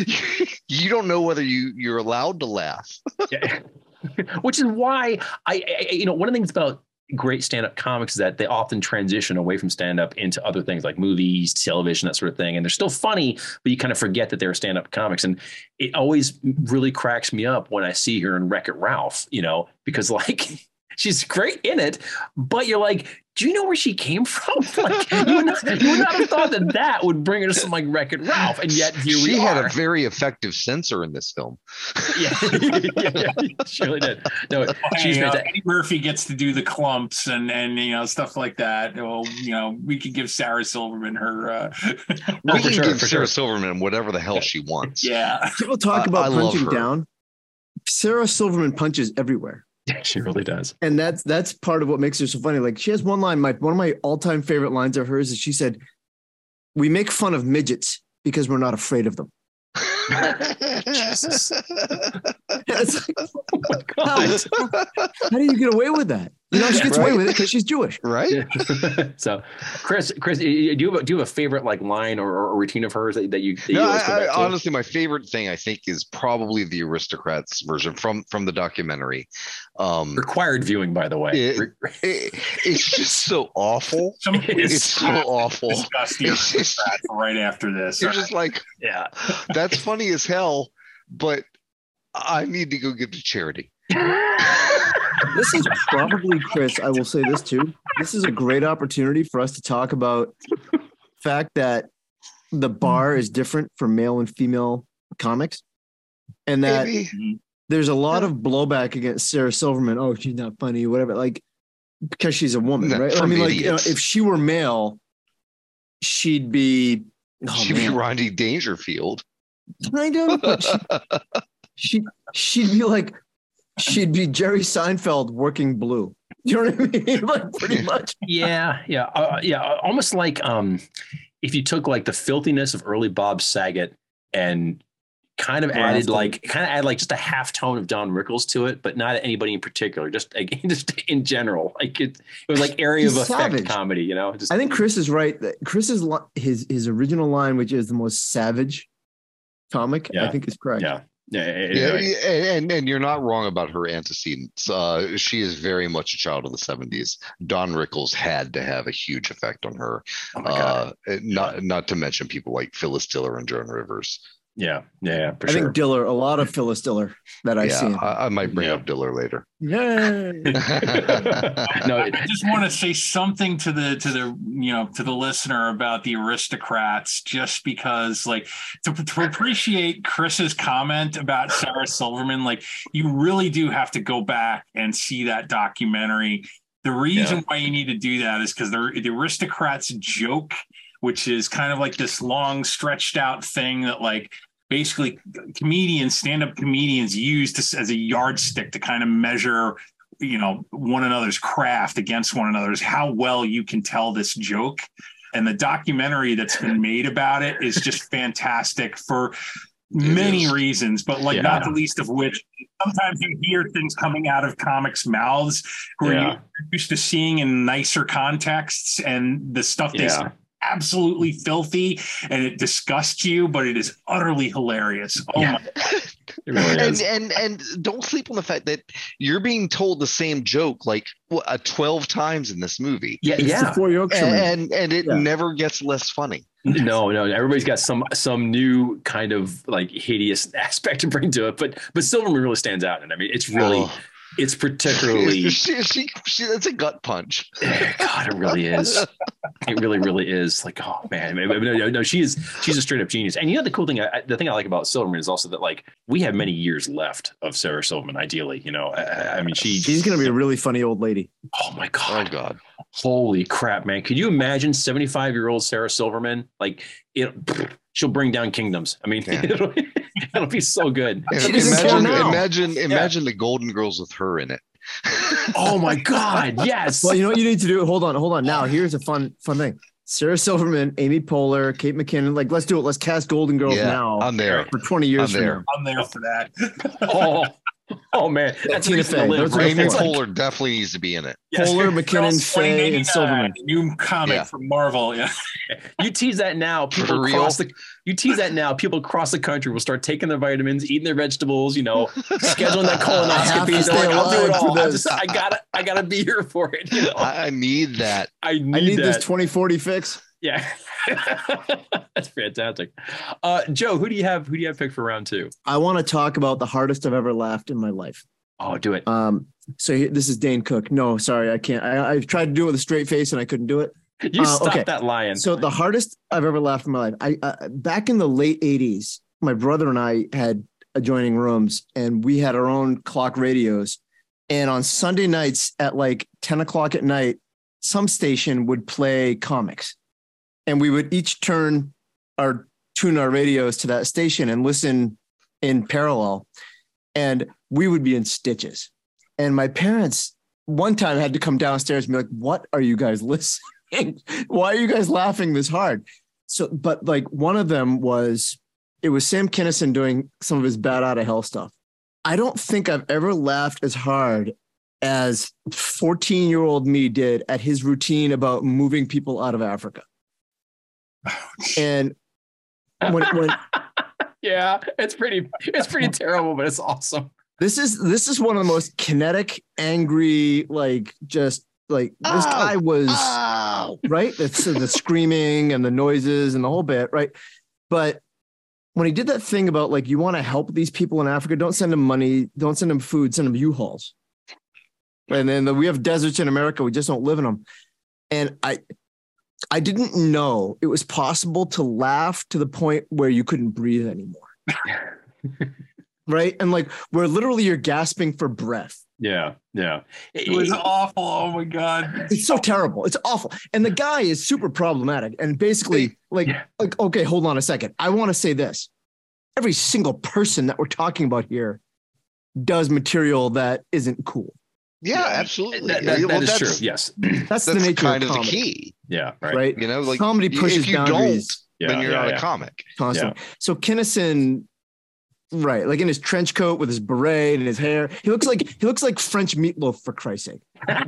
You don't know whether you you're allowed to laugh. Yeah. Which is why I, I, you know, one of the things about great stand-up comics is that they often transition away from stand-up into other things like movies, television, that sort of thing. And they're still funny, but you kind of forget that they're stand-up comics. And it always really cracks me up when I see her in Wreck-It Ralph, you know, because like she's great in it, but you're like, do you know where she came from? Like, you would not, you would not have thought that that would bring her to something like Wreck-It Ralph. And yet here she we had are. a very effective censor in this film. Yeah, yeah, yeah, she really did. No, Hey, she's you know, fantastic. Eddie Murphy gets to do the clumps and and you know stuff like that. Well, you know, we could give Sarah Silverman her. Uh, Oh, we for can sure, give for Sarah sure. Silverman whatever the hell she wants. yeah, People talk I- about I love punching her. down. Sarah Silverman punches everywhere. She really does. And that's that's part of what makes her so funny. Like, she has one line, my one of my all-time favorite lines of hers is she said, "We make fun of midgets because we're not afraid of them." Jesus. It's like, oh my God. How do you get away with that? You know, she gets Right? away with it because she's Jewish. Right? So, Chris, Chris, do you have a, do you have a favorite like line or, or routine of hers that, that you? That No, you always I, go I, back to? honestly, my favorite thing I think is probably the Aristocrats version from from the documentary. Um, Required viewing, by the way. it, it, it's just so awful. Some It's so awful. discuss the It's just- Aristocrats right after this. You're just like, Yeah. that's funny as hell, but I need to go give to charity. This is probably, Chris, I will say this too. This is a great opportunity for us to talk about the fact that the bar is different for male and female comics. And that Maybe. there's a lot of blowback against Sarah Silverman. Oh, she's not funny, whatever. Like, because she's a woman, No, right? I from mean, like, you know, idiots. if she were male, she'd be, oh, She'd be man, Rodney Dangerfield. kind of, but she, she, she'd be like, she'd be Jerry Seinfeld working blue. You know what I mean? Like, pretty much. Yeah, yeah, uh, yeah. Almost like um, if you took like the filthiness of early Bob Saget and kind of added Blasted. like kind of add like just a half tone of Don Rickles to it, but not anybody in particular. Just like, just in general, like it, it was like area He's of effect savage. comedy. You know, just I think Chris is right. That Chris's li- his his original line, which is the most savage comic, Yeah. I think is correct. yeah, yeah, Yeah, anyway. and and you're not wrong about her antecedents. Uh, she is very much a child of the seventies. Don Rickles had to have a huge effect on her. Oh my god, Uh, not not to mention people like Phyllis Diller and Joan Rivers. yeah, yeah, yeah, for I sure. think Diller, a lot of Phyllis Diller that I've yeah, seen. I, I might bring Yeah. up Diller later. Yeah. no, it, I just want to say something to the to the you know to the listener about the Aristocrats, just because like to, to appreciate Chris's comment about Sarah Silverman, like you really do have to go back and see that documentary. The reason Yeah. why you need to do that is because the the Aristocrats joke, which is kind of like this long stretched out thing that like basically comedians, stand-up comedians use this as a yardstick to kind of measure, you know, one another's craft against one another's, how well you can tell this joke. And the documentary that's been made about it is just fantastic for many is. reasons, but like Yeah. not the least of which sometimes you hear things coming out of comics' mouths who Yeah. you're used to seeing in nicer contexts, and the stuff they say yeah. absolutely filthy and it disgusts you, but it is utterly hilarious. Oh Yeah. my It really and is. and and don't sleep on the fact that you're being told the same joke like what, uh, twelve times in this movie, Yeah, It's yeah. the Four Yorkshiremen. and and it Yeah. never gets less funny. No, no, everybody's got some some new kind of like hideous aspect to bring to it, but but Silverman really stands out, and I mean, it's really, Oh. it's particularly, she, she, she, that's a gut punch. God, it really is. It really, really is. Like, oh man, no, no, no, she is, she's a straight up genius. And you know, the cool thing, I, the thing I like about Silverman is also that like we have many years left of Sarah Silverman. Ideally, you know, I, I mean, she, She's going to be a really funny old lady. oh my Oh god, God. holy crap, man! Could you imagine seventy-five year old Sarah Silverman? Like, it, she'll bring down kingdoms. I mean, Yeah. it'll, it'll be so good. And She doesn't care imagine, now. imagine, imagine the Golden Girls with her in it. Oh my god, yes. Well, you know what you need to do? Hold on, hold on. Now, here's a fun, fun thing. Sarah Silverman, Amy Poehler, Kate McKinnon. Like, let's do it. Let's cast Golden Girls Yeah, now I'm there. for twenty years I'm from there. now. I'm there for that. oh, oh man, that's a Tina reason to Fey, live. those are right? Amy It's like- Poehler definitely needs to be in it. Yes. Poehler, McKinnon, Fey, and Silverman. New comic Yeah. from Marvel. Yeah. You tease that now, people For real? across the you tease that now, people across the country will start taking their vitamins, eating their vegetables, you know, scheduling that I have to colonoscopy. stay They're like, I'll do it alive for all. I this. just I gotta I gotta be here for it. You know, I, I need that. I need, I need that. this twenty forty fix. Yeah. That's fantastic. Uh Joe, who do you have who do you have picked for round two? I want to talk about the hardest I've ever laughed in my life. Oh, do it. Um, so here, this is Dane Cook. No, sorry, I can't. I, I've tried to do it with a straight face and I couldn't do it. You uh, stop okay. that lying. So the hardest I've ever laughed in my life. I uh, back in the late eighties, my brother and I had adjoining rooms, and we had our own clock radios. And on Sunday nights at like ten o'clock at night, some station would play comics, and we would each turn our tune our radios to that station and listen in parallel. And we would be in stitches. And my parents one time had to come downstairs and be like, "What are you guys listening? Why are you guys laughing this hard?" So, but like one of them was it was Sam Kinison doing some of his Bat Out of Hell stuff. I don't think I've ever laughed as hard as fourteen-year-old me did at his routine about moving people out of Africa. And when, when yeah, it's pretty, it's pretty terrible, but it's awesome. This is this is one of the most kinetic, angry, like just like this Oh, guy was oh. right. It's the screaming and the noises and the whole bit, right? But when he did that thing about like, you want to help these people in Africa, don't send them money, don't send them food, send them U-Hauls. And then the, we have deserts in America, we just don't live in them. And I, I didn't know it was possible to laugh to the point where you couldn't breathe anymore. Right? And like, where literally you're gasping for breath. Yeah, yeah. It was awful. Oh my God. It's so terrible. It's awful. And the guy is super problematic. And basically, like, Yeah. like, okay, hold on a second. I want to say this. Every single person that we're talking about here does material that isn't cool. Yeah, absolutely. That, that, that Well, is that's- true. Yes. That's, the That's nature kind of of the comedy, key. Yeah. Right. right? You know, like Comedy pushes if you boundaries. don't, Yeah, then you're yeah, not yeah. a comic. Constantly. So Kinison, right, like in his trench coat with his beret and his hair, he looks like he looks like French meatloaf, for Christ's sake.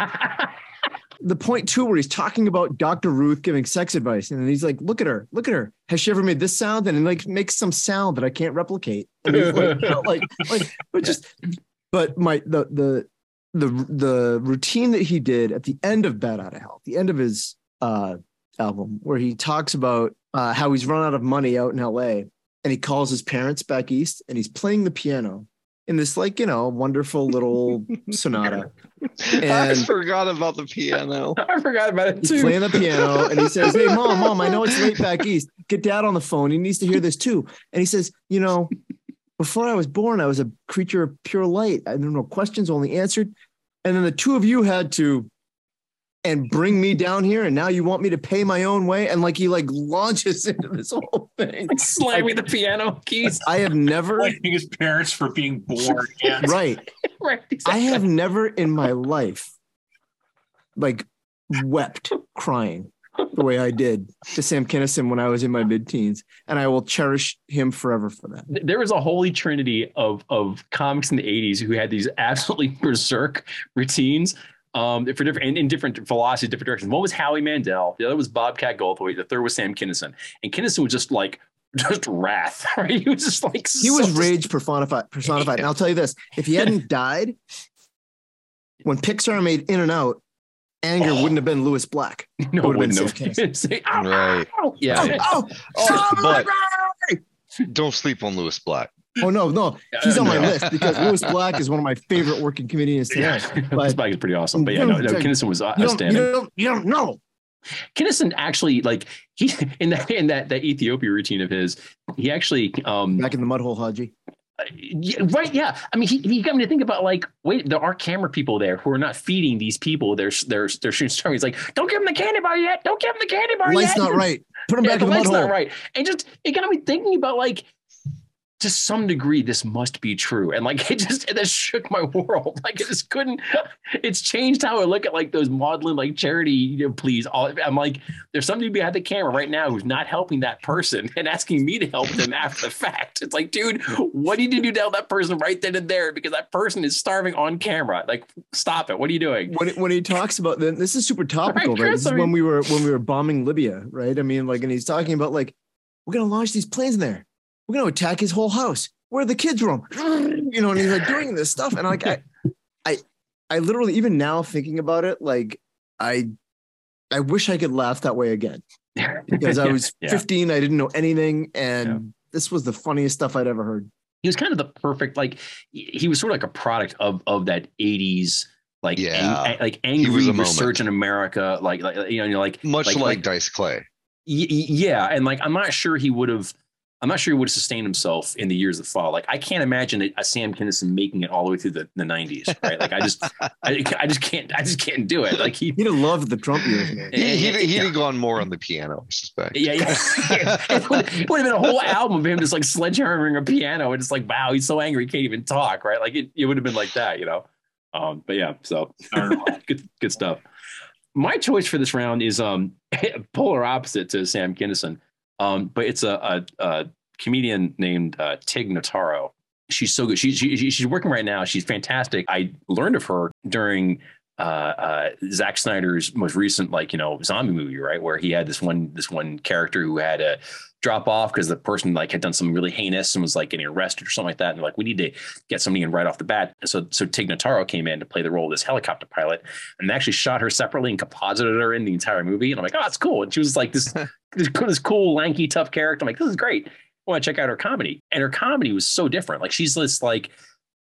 The point too, where he's talking about Doctor Ruth giving sex advice, and he's like, "Look at her, look at her. Has she ever made this sound?" And it like makes some sound that I can't replicate. And he's like, you know, like, like, but just, but my the the the the routine that he did at the end of Bat Out of Hell, the end of his uh, album, where he talks about uh, how he's run out of money out in L A, and he calls his parents back east, and he's playing the piano in this, like, you know, wonderful little sonata. I And forgot about the piano. I forgot about it he's too. playing the piano, and he says, "Hey, mom, mom, I know it's late back east. Get dad on the phone. He needs to hear this too." And he says, "You know, before I was born, I was a creature of pure light. I don't know questions, only answered. And then the two of you had to and bring me down here, and now you want me to pay my own way." And like he like launches into this whole thing. Like slamming the piano keys. I have never Blaming his parents for being born. Yeah. right. Right. I have never in my life like wept crying the way I did to Sam Kinison when I was in my mid-teens, and I will cherish him forever for that. There was a holy trinity of of comics in the eighties who had these absolutely berserk routines um, for different in, in different velocities, different directions. One was Howie Mandel, the other was Bobcat Goldthwait, the third was Sam Kinison. And Kinison was just like just wrath, right? He was just like He was so- rage personified. Personified. And I'll tell you this: if he hadn't died when Pixar made In and Out, anger Oh. wouldn't have been Lewis Black. No, It would've wouldn't been have. Sam Kinison. Say, "Ow, Right. ow." Yeah. Right. Oh, Oh, oh, but don't sleep on Lewis Black. oh no, no, he's on my No. list because Lewis Black is one of my favorite working comedians today. Yeah. But- This bike is pretty awesome. But yeah, no, no, Kinison was You don't, you outstanding. don't, you don't know. Kinnison actually, like he in that in that that Ethiopia routine of his, he actually um Back in the mud hole, Haji. yeah, right, yeah. I mean, he, he got me to think about like, wait, there are camera people there who are not feeding these people. They're they're they're shooting stories. Like, don't give them the candy bar yet. Don't give them the candy bar Light's yet. not right. Put him Yeah, back the in the mud light's hole. not right. And just it got me thinking about like, to some degree, this must be true. And like, it just it just shook my world. Like, it just couldn't. It's changed how I look at like those maudlin like charity, you know, please. All, I'm like, there's somebody behind the camera right now who's not helping that person and asking me to help them after the fact. It's like, dude, what did you do to help that person right then and there? Because that person is starving on camera. Like, stop it. What are you doing? When, when he talks about then this is super topical, Right, right? Chris, This is I when mean- we were when we were bombing Libya, right? I mean, like, and he's talking about like, we're gonna launch these planes in there. We're gonna attack his whole house. Where are the kids roam? You know, and he's like doing this stuff, and like I, I, I literally even now thinking about it, like I, I wish I could laugh that way again because I was Yeah. fifteen, I didn't know anything, and Yeah. this was the funniest stuff I'd ever heard. He was kind of the perfect, like he was sort of like a product of of that eighties, like Yeah. ang- like was a angry moment. resurgent in America, like like you know, you know like Much like, like Dice Clay. Y- y- yeah, and like I'm not sure he would have. I'm not sure he would have sustained himself in the years that follow. Like I can't imagine a, a Sam Kinison making it all the way through the, the nineties, right? Like I just, I, I just can't, I just can't do it. Like he, He'd have loved the Trump years, man. He, he, he'd yeah. have gone more on the piano, I suspect. yeah, yeah. It would, it would have been a whole album of him just like sledgehammering a piano and it's like, wow, he's so angry he can't even talk, right? Like it, it would have been like that, you know. Um, but yeah, so good, good stuff. My choice for this round is um polar opposite to Sam Kinison. Um, but it's a, a, a comedian named uh, Tig Notaro. She's so good. She, she, she's working right now. She's fantastic. I learned of her during uh, uh, Zack Snyder's most recent, like, you know, zombie movie, right? Where he had this one, this one character who had a drop off because the person like had done something really heinous and was like getting arrested or something like that. And they're like, we need to get somebody in right off the bat. And so, so Tig Notaro came in to play the role of this helicopter pilot, and they actually shot her separately and composited her in the entire movie. And I'm like, oh, that's cool. And she was like this, this, this cool, lanky, tough character. I'm like, this is great. I want to check out her comedy. And her comedy was so different. Like, she's this like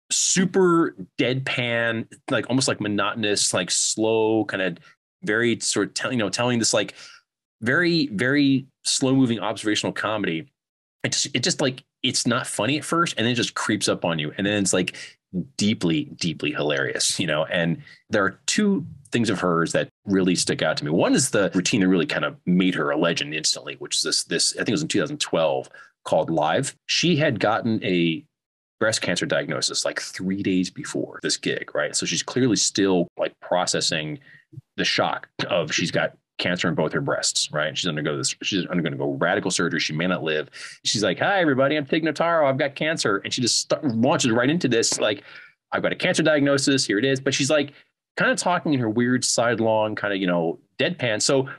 super deadpan, like almost like monotonous, like slow, kind of very sort of telling, you know, telling this like very, very slow moving observational comedy. It just, it just like, it's not funny at first, and then it just creeps up on you. And then it's like deeply, deeply hilarious, you know? And there are two things of hers that really stick out to me. One is the routine that really kind of made her a legend instantly, which is this, this, I think it was in two thousand twelve, called Live. She had gotten a breast cancer diagnosis like three days before this gig, right? So she's clearly still like processing the shock of she's got cancer in both her breasts, right? She's undergo this, she's undergoing to go radical surgery. She may not live. She's like, hi, everybody, I'm Tig Notaro. I've got cancer. And she just start, launches right into this, like, I've got a cancer diagnosis. Here it is. But she's like kind of talking in her weird sidelong kind of, you know, deadpan. So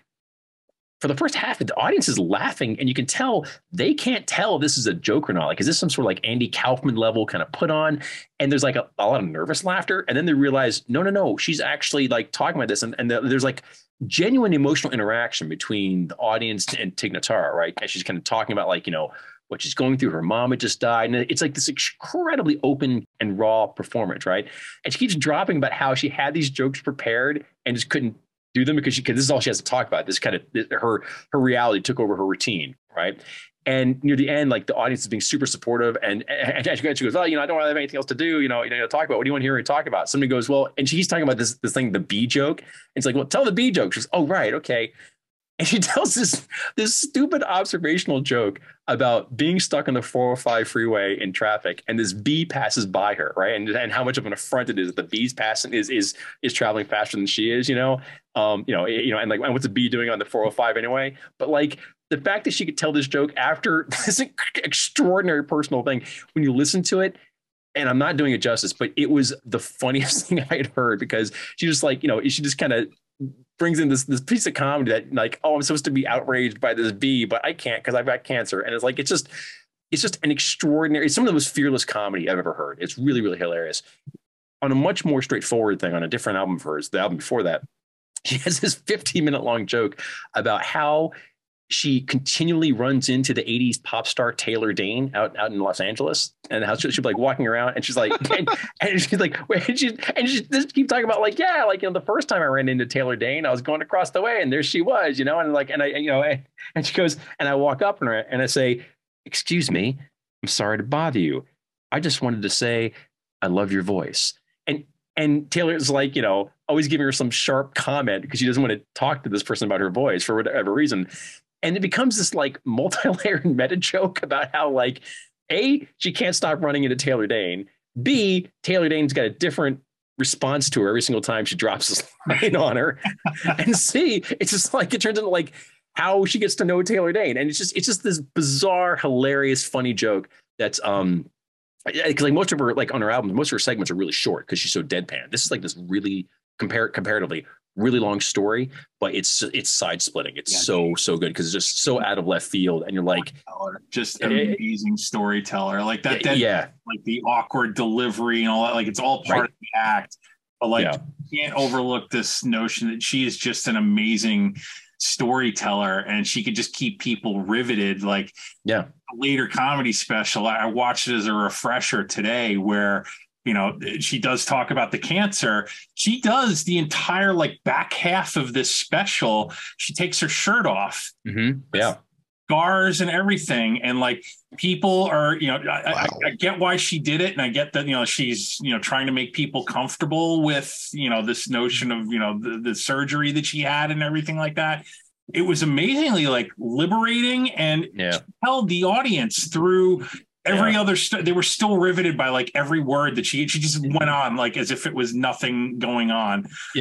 for the first half, the audience is laughing, and you can tell they can't tell if this is a joke or not. Like, is this some sort of like Andy Kaufman level kind of put on? And there's like a, a lot of nervous laughter. And then they realize, no, no, no, she's actually like talking about this. And, and the, there's like genuine emotional interaction between the audience and Tig Notaro, right? And she's kind of talking about like, you know, what she's going through. Her mom had just died. And it's like this incredibly open and raw performance, right? And she keeps dropping about how she had these jokes prepared and just couldn't do them because she because this is all she has to talk about. This kind of her her reality took over her routine, right? And near the end, like the audience is being super supportive, and, and she goes, "Well, you know, I don't want to have anything else to do. You know, you know, to talk about. What do you want to hear me talk about?" Somebody goes, "Well," and she's talking about this this thing, the bee joke. And it's like, "Well, tell the bee joke." She's, "Oh, right, okay." And she tells this this stupid observational joke about being stuck on the four oh five freeway in traffic, and this bee passes by her, right? And and how much of an affront it is that the bee's passing is is is traveling faster than she is, you know, um, you know, you know, and like, and what's a bee doing on the four oh five anyway? But like the fact that she could tell this joke after this extraordinary personal thing, when you listen to it. And I'm not doing it justice, but it was the funniest thing I had heard, because she just like, you know, she just kind of brings in this this piece of comedy that like, oh, I'm supposed to be outraged by this bee, but I can't because I've got cancer. And it's like, it's just, it's just an extraordinary, it's some of the most fearless comedy I've ever heard. It's really, really hilarious. On a much more straightforward thing, on a different album of hers, the album before that, she has this fifteen minute long joke about how she continually runs into the eighties pop star Taylor Dane out, out in Los Angeles, and how she'll, she'll be like walking around, and she's like, and, and she's like, wait, and she, and she just keep talking about like, yeah, like, you know, the first time I ran into Taylor Dane, I was going across the way, and there she was, you know, and like, and I, you know, and she goes, and I walk up and and I say, excuse me, I'm sorry to bother you. I just wanted to say, I love your voice. And and Taylor's like, you know, always giving her some sharp comment because she doesn't want to talk to this person about her voice for whatever reason. And it becomes this like multi-layered meta joke about how like, A, she can't stop running into Taylor Dane. B, Taylor Dane's got a different response to her every single time she drops this line on her. And C, it's just like, it turns into like how she gets to know Taylor Dane. And it's just, it's just this bizarre, hilarious, funny joke that's, um, because like most of her, like on her albums, most of her segments are really short because she's so deadpan. This is like this really compar- comparatively really long story, but it's it's side splitting. It's yeah, so so good because it's just so out of left field, and you're like, just amazing it, storyteller. Like that, that, yeah, like the awkward delivery and all that. Like it's all part right. of the act, but like yeah. you can't overlook this notion that she is just an amazing storyteller, and she could just keep people riveted. Like yeah, a later comedy special, I watched it as a refresher today, where. You know, she does talk about the cancer. She does the entire like back half of this special. She takes her shirt off. Mm-hmm. Yeah. Scars and everything. And like people are, you know, I, wow. I, I get why she did it. And I get that, you know, she's, you know, trying to make people comfortable with, you know, this notion of, you know, the, the surgery that she had and everything like that. It was amazingly like liberating, and yeah. held the audience through every yeah. other st- they were still riveted by like every word that she she just went on like as if it was nothing going on. Yeah.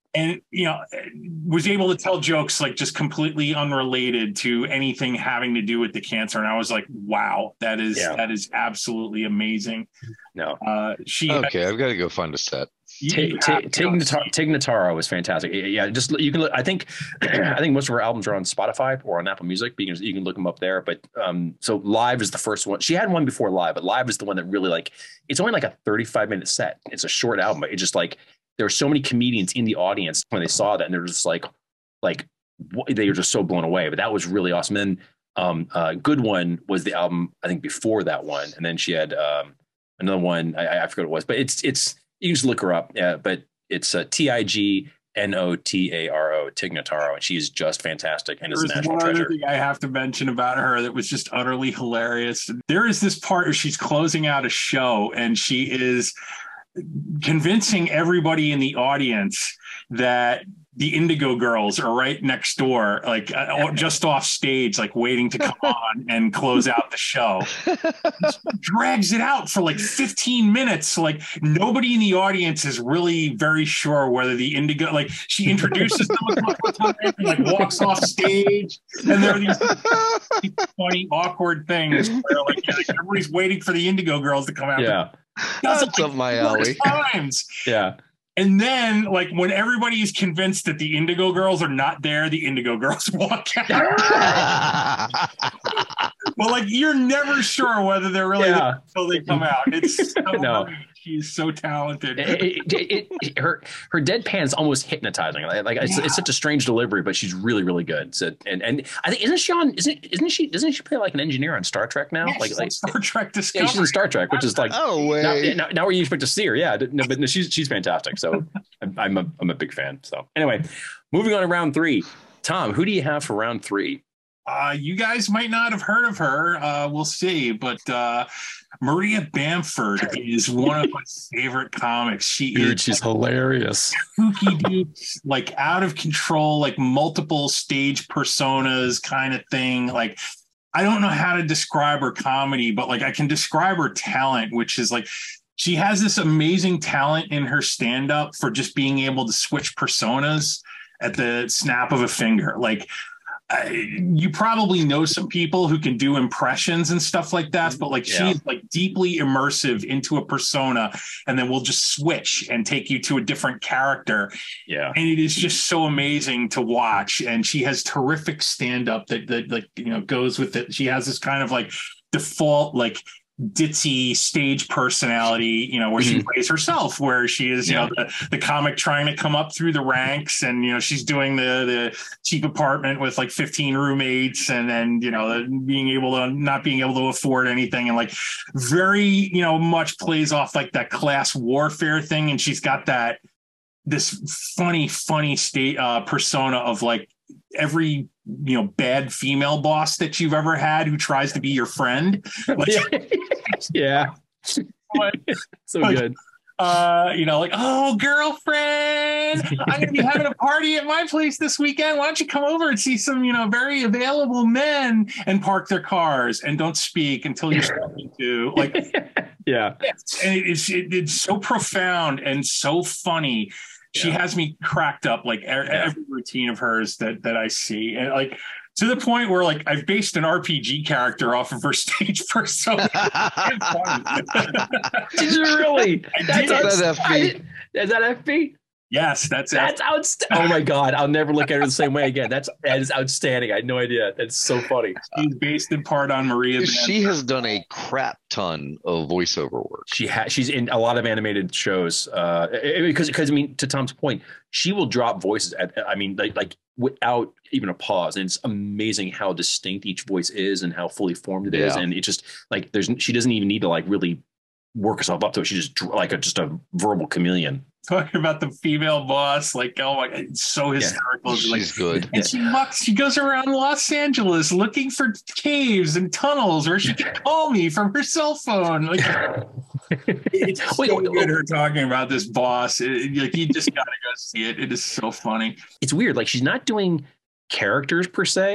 and you know, was able to tell jokes like just completely unrelated to anything having to do with the cancer. And I was like, wow, that is Yeah. that is absolutely amazing. No. Uh, she Okay, I've got to go find a set. you Tig have Tig- to Tig go Notaro see- Tig Notaro was fantastic. Yeah, just you can look. I think I think most of her albums are on Spotify or on Apple Music. You can, you can look them up there. But um, so Live is the first one. She had one before Live, but Live is the one that really like. It's only like a thirty-five minute set. It's a short album, but it just like there were so many comedians in the audience when they saw that, and they're just like, like what, they were just so blown away. But that was really awesome. And then um, uh, Good One was the album I think before that one, and then she had um, another one. I, I forgot what it was, but it's it's you can just look her up. Yeah, but it's uh, T I G N O T A R O, Tig Notaro, and she is just fantastic and is a There's national one other treasure. thing I have to mention about her that was just utterly hilarious. There is this part where she's closing out a show and she is convincing everybody in the audience that the Indigo Girls are right next door, like uh, just off stage, like waiting to come on and close out the show. Drags it out for like fifteen minutes. Like nobody in the audience is really very sure whether the Indigo, like she introduces them a couple of times and like walks off stage. And there are these funny, awkward things where like, yeah, like everybody's waiting for the Indigo Girls to come out. Yeah, Does it, That's like, up my four alley. times. yeah. And then, like, when everybody is convinced that the Indigo Girls are not there, the Indigo Girls walk out. Well, like, you're never sure whether they're really Yeah. there until they come out. It's so No. funny. She's so talented. It, it, it, it, her her deadpan's almost hypnotizing. Like, like it's, Yeah. it's such a strange delivery, but she's really really good. So, and and I think isn't she on? Isn't isn't she? Doesn't she play like an engineer on Star Trek now? Yeah, like she's like on Star Trek yeah, Discovery. she's in Star Trek, which is like Oh now, way! now, now where you expect to see her. Yeah, no, but no, she's she's fantastic. So I'm I'm a, I'm a big fan. So anyway, moving on to round three. Tom, who do you have for round three? Uh, you guys might not have heard of her. Uh, we'll see. But uh, Maria Bamford is one of my favorite comics. She is she's hilarious. kooky dukes, like out of control, like multiple stage personas kind of thing. Like, I don't know how to describe her comedy, but like I can describe her talent, which is like she has this amazing talent in her stand-up for just being able to switch personas at the snap of a finger. Like, I, you probably know some people who can do impressions and stuff like that, but like Yeah. she's like deeply immersive into a persona, and then we'll just switch and take you to a different character. Yeah. And it is just so amazing to watch. And she has terrific stand-up that that like you know goes with it. She has this kind of like default like ditzy stage personality, you know, where she Mhm. plays herself, where she is, you Yeah. know, the, the comic trying to come up through the ranks, and you know, she's doing the the cheap apartment with like fifteen roommates, and then you know, being able to not being able to afford anything, and like very, you know, much plays off like that class warfare thing, and she's got that this funny, funny state uh, persona of like every you know bad female boss that you've ever had who tries to be your friend. Like, yeah. So Like, good. uh, you know, like, oh, girlfriend, I'm gonna be having a party at my place this weekend. Why don't you come over and see some, you know, very available men and park their cars and don't speak until you're talking to. Like, Yeah. and it is it, it's so profound and so funny. She Yeah. has me cracked up like e- every routine of hers that that I see, and like to the point where like I've based an R P G character off of her stage persona. It's funny. Did you really? I That's did. outs- Is that F B? I did- Is that F B? Yes, that's it. That's outstanding. Oh my God. I'll never look at her the same way again. That's that is outstanding. I had no idea. That's so funny. She's based in part on Maria. She has done a crap ton of voiceover work. She has she's in a lot of animated shows. Uh because because I mean, to Tom's point, she will drop voices at I mean like like without even a pause. And it's amazing how distinct each voice is and how fully formed it is. Yeah. And it just like there's she doesn't even need to like really work herself up to it. She's just dr- like a just a verbal chameleon. talking about the female boss, like, oh my, it's so hysterical. She's Like, good. and she walks, she goes around Los Angeles looking for caves and tunnels where she can call me from her cell phone. Like, it's so Wait, wait, good her talking about this boss. It- like, you just gotta go see it. It is so funny. It's weird. Like she's not doing characters per se.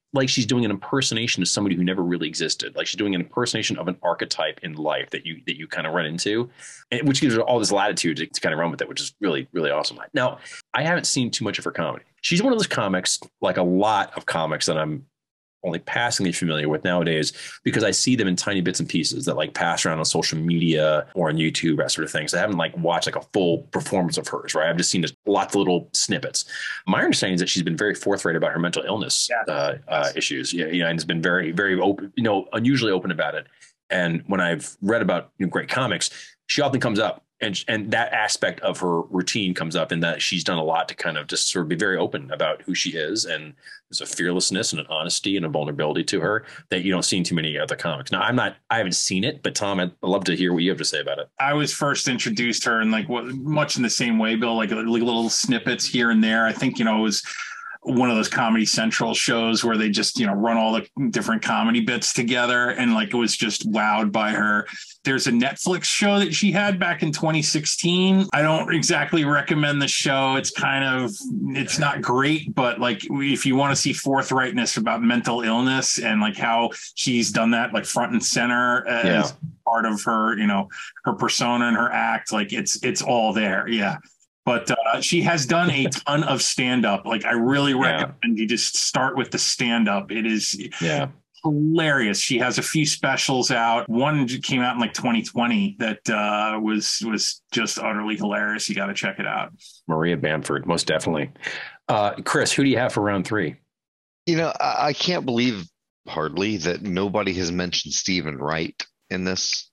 like she's doing an impersonation of somebody who never really existed. Like she's doing an impersonation of an archetype in life that you that you kind of run into, and which gives her all this latitude to, to kind of run with it, which is really, really awesome. Now, I haven't seen too much of her comedy. She's one of those comics, like a lot of comics that I'm only passingly familiar with nowadays, because I see them in tiny bits and pieces that like pass around on social media or on YouTube, that sort of thing. So I haven't like watched like a full performance of hers, right? I've just seen just lots of little snippets. My understanding is that she's been very forthright about her mental illness yeah. uh, uh, issues. Yeah, yeah, and has been very, very open, you know, unusually open about it. And when I've read about you know, great comics, she often comes up. And and that aspect of her routine comes up in that she's done a lot to kind of just sort of be very open about who she is. And there's a fearlessness and an honesty and a vulnerability to her that you don't see in too many other comics. Now, I'm not, I haven't seen it, but Tom, I'd love to hear what you have to say about it. I was first introduced to her in like what, much in the same way, Bill, like, like little snippets here and there. I think, you know, it was one of those Comedy Central shows where they just, you know, run all the different comedy bits together. And like, it was just wowed by her. There's a Netflix show that she had back in twenty sixteen. I don't exactly recommend the show. It's kind of, it's not great, but like, if you want to see forthrightness about mental illness and like how she's done that, like front and center as yeah. part of her, you know, her persona and her act, like it's, it's all there. Yeah. But uh, she has done a ton of stand-up. Like, I really recommend yeah. you just start with the stand-up. It is yeah. hilarious. She has a few specials out. One came out in like twenty twenty that uh, was was just utterly hilarious. You got to check it out. Maria Bamford, most definitely. Uh, Chris, who do you have for round three? You know, I, I can't believe hardly that nobody has mentioned Stephen Wright in this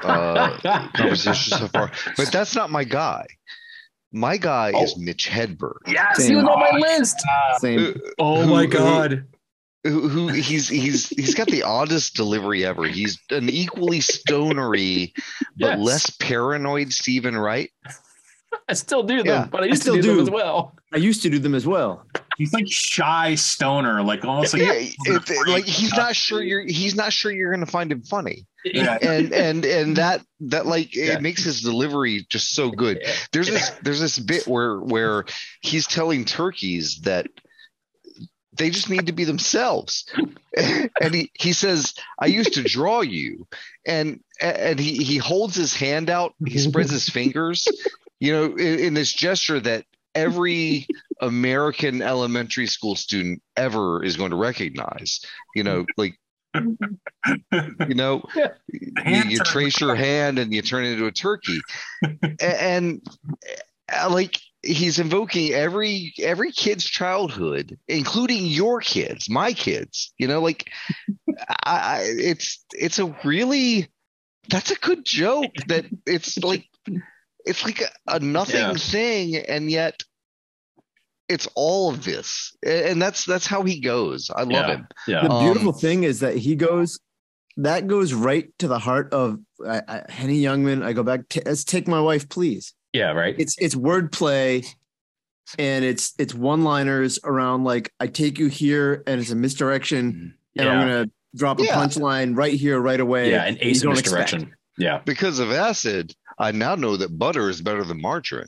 uh, conversation so far. But that's not my guy. My guy oh. is Mitch Hedberg. Yes, Same. He was on my list. Same. Oh my God. Who, who he's he's he's got the oddest delivery ever. He's an equally stonery but yes. less paranoid Stephen Wright. I still do them, yeah. but I used I to do, do them as well. I used to do them as well. He's like shy stoner, like almost like, yeah, it, like he's not sure you're he's not sure you're going to find him funny. Yeah. And and and that that like yeah. it makes his delivery just so good. There's this there's this bit where where he's telling turkeys that they just need to be themselves. And he, he says, I used to draw you. And and he, he holds his hand out, he spreads his fingers, you know, in, in this gesture that every American elementary school student ever is going to recognize, you know, like, you know, you, you trace your hand and you turn it into a turkey. And, and like, he's invoking every every kid's childhood, including your kids, my kids, you know, like I, I it's it's a really that's a good joke that it's like it's like a, a nothing yeah. thing, and yet it's all of this, and that's that's how he goes. I love yeah. him. Yeah. The beautiful um, thing is that he goes that goes right to the heart of I, I, Henny Youngman. I go back to let's take my wife, please. Yeah, right. It's it's wordplay, and it's it's one-liners around like I take you here, and it's a misdirection, yeah. and I'm gonna drop a yeah. punchline right here, right away. Yeah, an ace of misdirection. Expect. Yeah, because of acid, I now know that butter is better than margarine.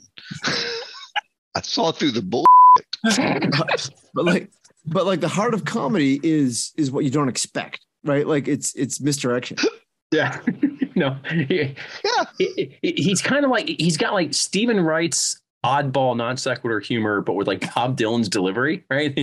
I saw through the bull. but like, but like the heart of comedy is is what you don't expect, right? Like it's it's misdirection. Yeah. No, he, yeah. He, he's kind of like he's got like Stephen Wright's oddball non sequitur humor, but with like Bob Dylan's delivery, right?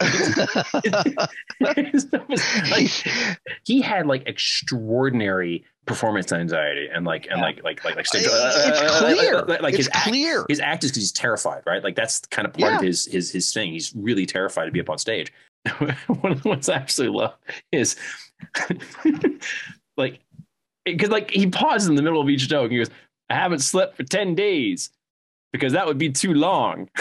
like, he had like extraordinary performance anxiety and like and like like like like stage, it's uh, clear. Like, like it's his clear. Act, his act is because he's terrified, right? Like that's kind of part yeah. of his his his thing. He's really terrified to be up on stage. One of the ones I absolutely love is like. Because like he pauses in the middle of each joke and he goes, I haven't slept for ten days because that would be too long.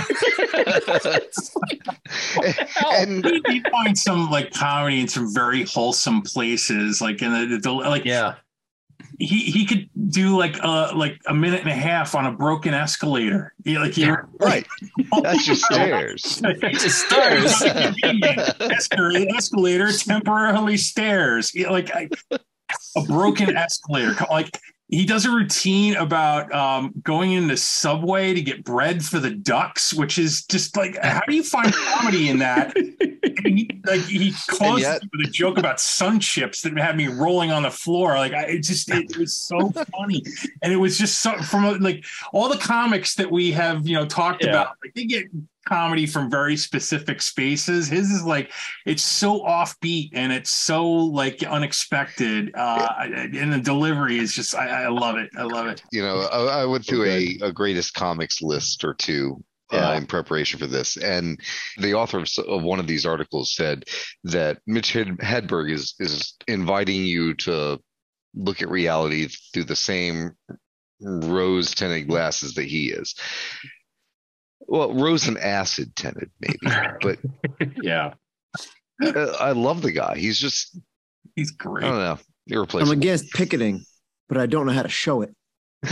Like, and he, he finds some like comedy in some very wholesome places, like in the, the like yeah. He he could do like uh like a minute and a half on a broken escalator. He, like you yeah, right. That's just stairs. Just stairs. Escalator, escalator temporarily stairs. Like I, a broken escalator. Like he does a routine about um, going into Subway to get bread for the ducks, which is just like, how do you find comedy in that? he, like he closed yet, with a joke about sun chips that had me rolling on the floor. Like I, it just it, it was so funny, and it was just so from like all the comics that we have you know talked Yeah. about. Like they get comedy from very specific spaces. His is like it's so offbeat and it's so like unexpected, uh, and the delivery is just I, I love it. I love it. You know, I, I went through a, a greatest comics list or two Yeah. uh, in preparation for this, and the author of, of one of these articles said that Mitch Hed- Hedberg is is inviting you to look at reality through the same rose tinted glasses that he is. Well, rose and acid tinted, maybe, but Yeah. uh, I love the guy. He's just, He's I great. don't know, I'm irreplaceable. against picketing, but I don't know how to show it.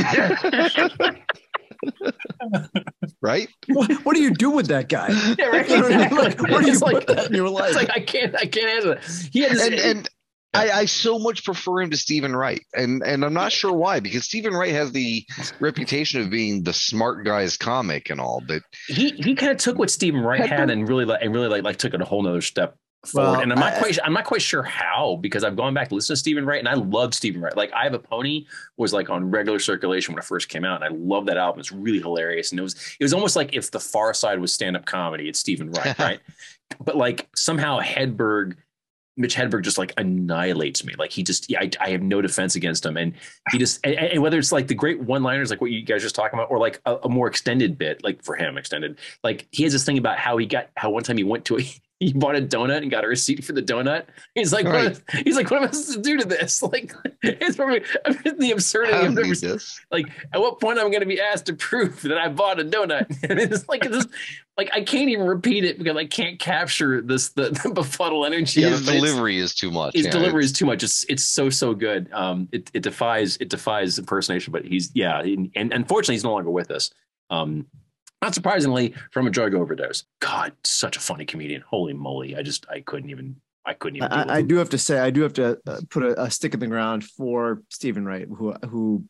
Right? What, what do you do with that guy? Yeah, right. You know what I mean? Exactly. Like, where do you It's put like- that in your life? It's like I can't I can't answer that. He had this, and and I, I so much prefer him to Stephen Wright, and and I'm not sure why, because Stephen Wright has the reputation of being the smart guy's comic and all, but he he kind of took what Stephen Wright had and really like and really like like took it a whole nother step forward. Well, and I'm not I- quite I'm not quite sure how, because I've gone back to listen to Stephen Wright and I love Stephen Wright. Like I Have a Pony was like on regular circulation when it first came out, and I love that album. It's really hilarious, and it was it was almost like if the Far Side was stand up comedy, it's Stephen Wright, right? But like somehow Hedberg. Mitch Hedberg just like annihilates me. Like he just, yeah, I, I have no defense against him. And he just, and, and whether it's like the great one liners, like what you guys just talking about, or like a, a more extended bit, like for him extended, like he has this thing about how he got, how one time he went to a, he bought a donut and got a receipt for the donut. He's like, Right. what, he's like, what am I supposed to do to this? Like, it's probably I mean, the absurdity I of don't never, need this. like, at what point I'm going to be asked to prove that I bought a donut? And it's like, this, like, I can't even repeat it because I can't capture this, the, the befuddle energy. of His it. But it's- delivery is too much. his yeah, delivery it's- is too much. It's it's so so good. Um, it it defies it defies impersonation. But he's yeah, and, and unfortunately he's no longer with us. Um, not surprisingly, from a drug overdose. God, such a funny comedian. Holy moly! I just I couldn't even I couldn't even. deal with I, I him. do have to say, I do have to uh, put a, a stick in the ground for Stephen Wright, who who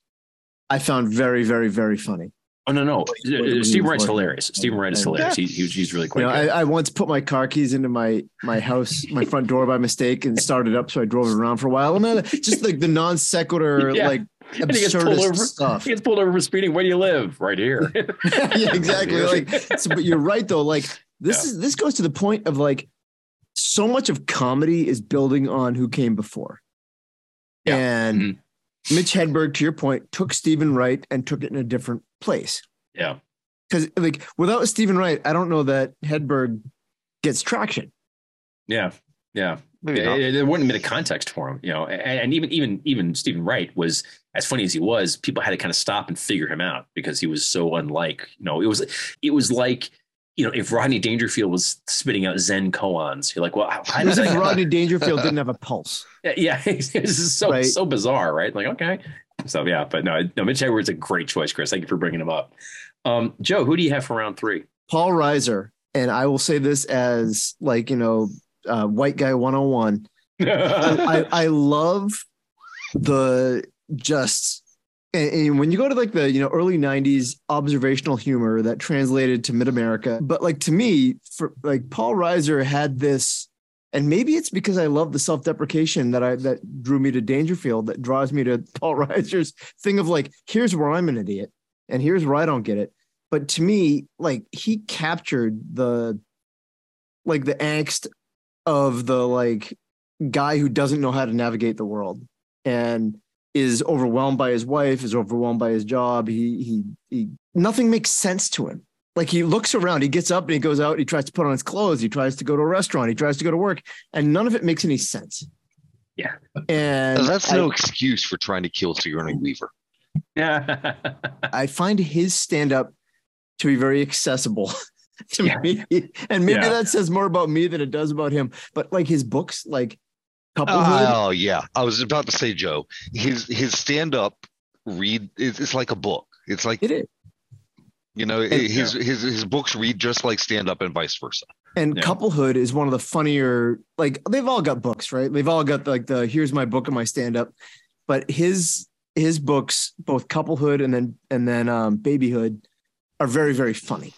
I found very, very, very funny. Oh no no, what he Stephen was Wright's working. hilarious. Stephen Wright is Yeah. hilarious. He, he was, he's really quite You know, I, good. I once put my car keys into my my house, my front door by mistake, and started up, so I drove it around for a while. And then just like the non sequitur, Yeah. like And he gets pulled absurdist over. stuff. He gets pulled over for speeding. Where do you live? Right here. Yeah, exactly. Like, so, but you're right though. Like this Yeah. is this goes to the point of like so much of comedy is building on who came before, Yeah. and Mhm. Mitch Hedberg, to your point, took Stephen Wright and took it in a different place. Yeah. Because like without Stephen Wright, I don't know that Hedberg gets traction. Yeah. Yeah. Maybe Yeah, not. it, it wouldn't have been a context for him, you know. And, and even even even Stephen Wright was, as funny as he was, people had to kind of stop and figure him out because he was so unlike. You know, it was it was like, you know, if Rodney Dangerfield was spitting out Zen koans, you're like, well, how, how It does was if that? Rodney Dangerfield didn't have a pulse. Yeah, yeah, this is so Right. so bizarre, right? Like, okay, so yeah, but no, no, Mitch Hedberg's a great choice, Chris. Thank you for bringing him up. Um, Joe, who do you have for round three? Paul Reiser, and I will say this as like, you know, uh, white guy one oh one. I, I, I love the just and, and when you go to like the you know early nineties observational humor that translated to mid-America, but like to me, for like Paul Reiser had this, and maybe it's because I love the self-deprecation that I that drew me to Dangerfield, that draws me to Paul Reiser's thing of like, here's where I'm an idiot and here's where I don't get it. But to me, like he captured the like the angst of the like guy who doesn't know how to navigate the world and is overwhelmed by his wife, is overwhelmed by his job. He he he nothing makes sense to him. Like he looks around, he gets up and he goes out, he tries to put on his clothes, he tries to go to a restaurant, he tries to go to work, and none of it makes any sense. Yeah. And That's I, no excuse for trying to kill Sigourney Weaver. Yeah. I find his stand-up to be very accessible to Yeah. me. And maybe Yeah. that says more about me than it does about him. But like his books, like Couplehood, Oh yeah, I was about to say, Joe. His his stand up read it's, it's like a book. It's like it is. you know And- his his his books read just like stand up and vice versa. And Yeah. Couplehood is one of the funnier, like they've all got books, right? They've all got like the here's my book and my stand-up. But his his books, both Couplehood and then and then um Babyhood, are very, very funny.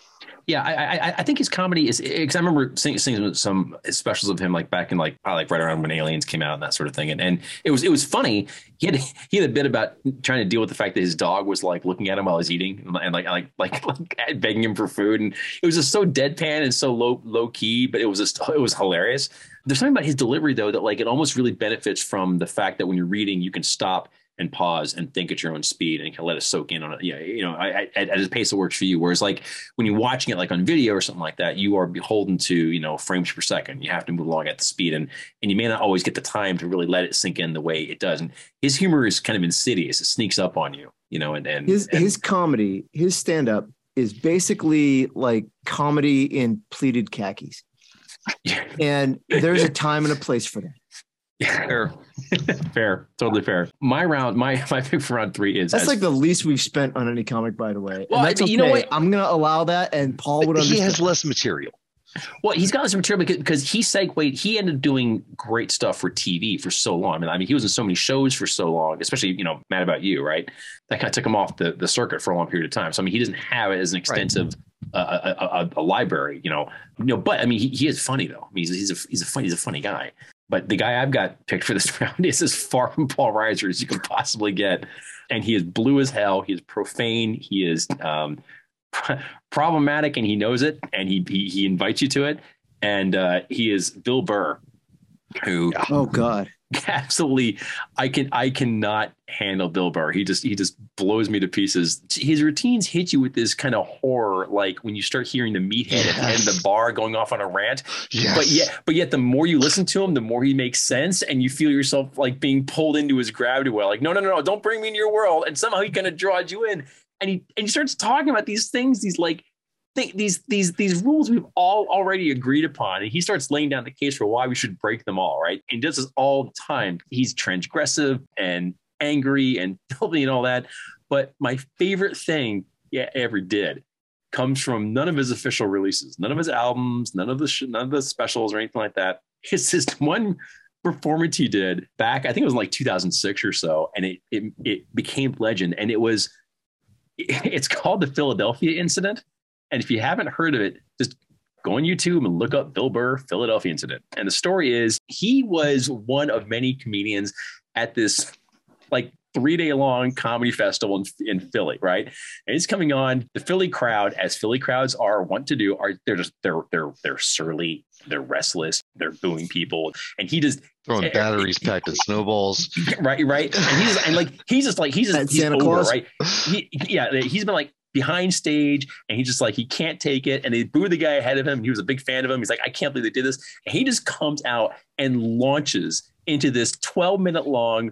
Yeah, I, I I think his comedy is because I remember seeing, seeing some specials of him like back in like probably like right around when Aliens came out and that sort of thing, and and it was it was funny. He had he had a bit about trying to deal with the fact that his dog was like looking at him while he's eating and like like like like begging him for food, and it was just so deadpan and so low low key, but it was just it was hilarious. There's something about his delivery though that like it almost really benefits from the fact that when you're reading you can stop and pause and think at your own speed and can let it soak in on it. Yeah, you know, I, I, at a pace that works for you. Whereas like when you're watching it like on video or something like that, you are beholden to, you know, frames per second. You have to move along at the speed and and you may not always get the time to really let it sink in the way it does. And his humor is kind of insidious. It sneaks up on you, you know, and, and his and, his comedy, his stand-up is basically like comedy in pleated khakis. And there's a time and a place for that. Fair, fair, totally fair. My round, my my pick for round three is that's as, like the least we've spent on any comic, by the way. Well, and that's I mean, you know okay. what? I'm gonna allow that, and Paul would understand. He has less material. Well, he's got some material because, because he segued. He ended up doing great stuff for T V for so long. I mean, I mean, he was in so many shows for so long, especially you know, Mad About You, right? That kind of took him off the, the circuit for a long period of time. So I mean, he doesn't have it as an extensive right. uh, a, a, a library, you know. You know, but I mean, he, he is funny though. I mean, he's he's a he's a funny he's a funny guy. But the guy I've got picked for this round is as far from Paul Reiser as you can possibly get. And he is blue as hell. He is profane. He is um, problematic, and he knows it. And he, he he invites you to it. And uh, he is Bill Burr, who oh god, absolutely, I can I cannot handle Bill Burr. He just he just blows me to pieces. His routines hit you with this kind of horror, like when you start hearing the meathead yes. at the end of the bar going off on a rant. Yes. But yet, but yet, the more you listen to him, the more he makes sense, and you feel yourself like being pulled into his gravity well. Like, no, no, no, no, don't bring me into your world. And somehow he kind of draws you in, and he and he starts talking about these things, these like. Th- these these these rules we've all already agreed upon, and he starts laying down the case for why we should break them all, right? And he does this all the time. He's transgressive and angry and filthy and all that. But my favorite thing he ever did comes from none of his official releases, none of his albums, none of the sh- none of the specials or anything like that. It's just one performance he did back, I think it was like two thousand six or so, and it it, it became legend. And it was it's called the Philadelphia Incident. And if you haven't heard of it, just go on YouTube and look up Bill Burr Philadelphia Incident. And the story is he was one of many comedians at this like three day long comedy festival in, in Philly, right? And he's coming on. The Philly crowd, as Philly crowds are wont to do, are they're just they're they're they're surly, they're restless, they're booing people, and he just throwing batteries packed at snowballs, right, right. And he's and like he's just like he's just he's Santa over, Claus. Right? He, yeah, he's been like. Behind stage, and he just like he can't take it, and they boo the guy ahead of him. He was a big fan of him. He's like, I can't believe they did this, and he just comes out and launches into this twelve minute long.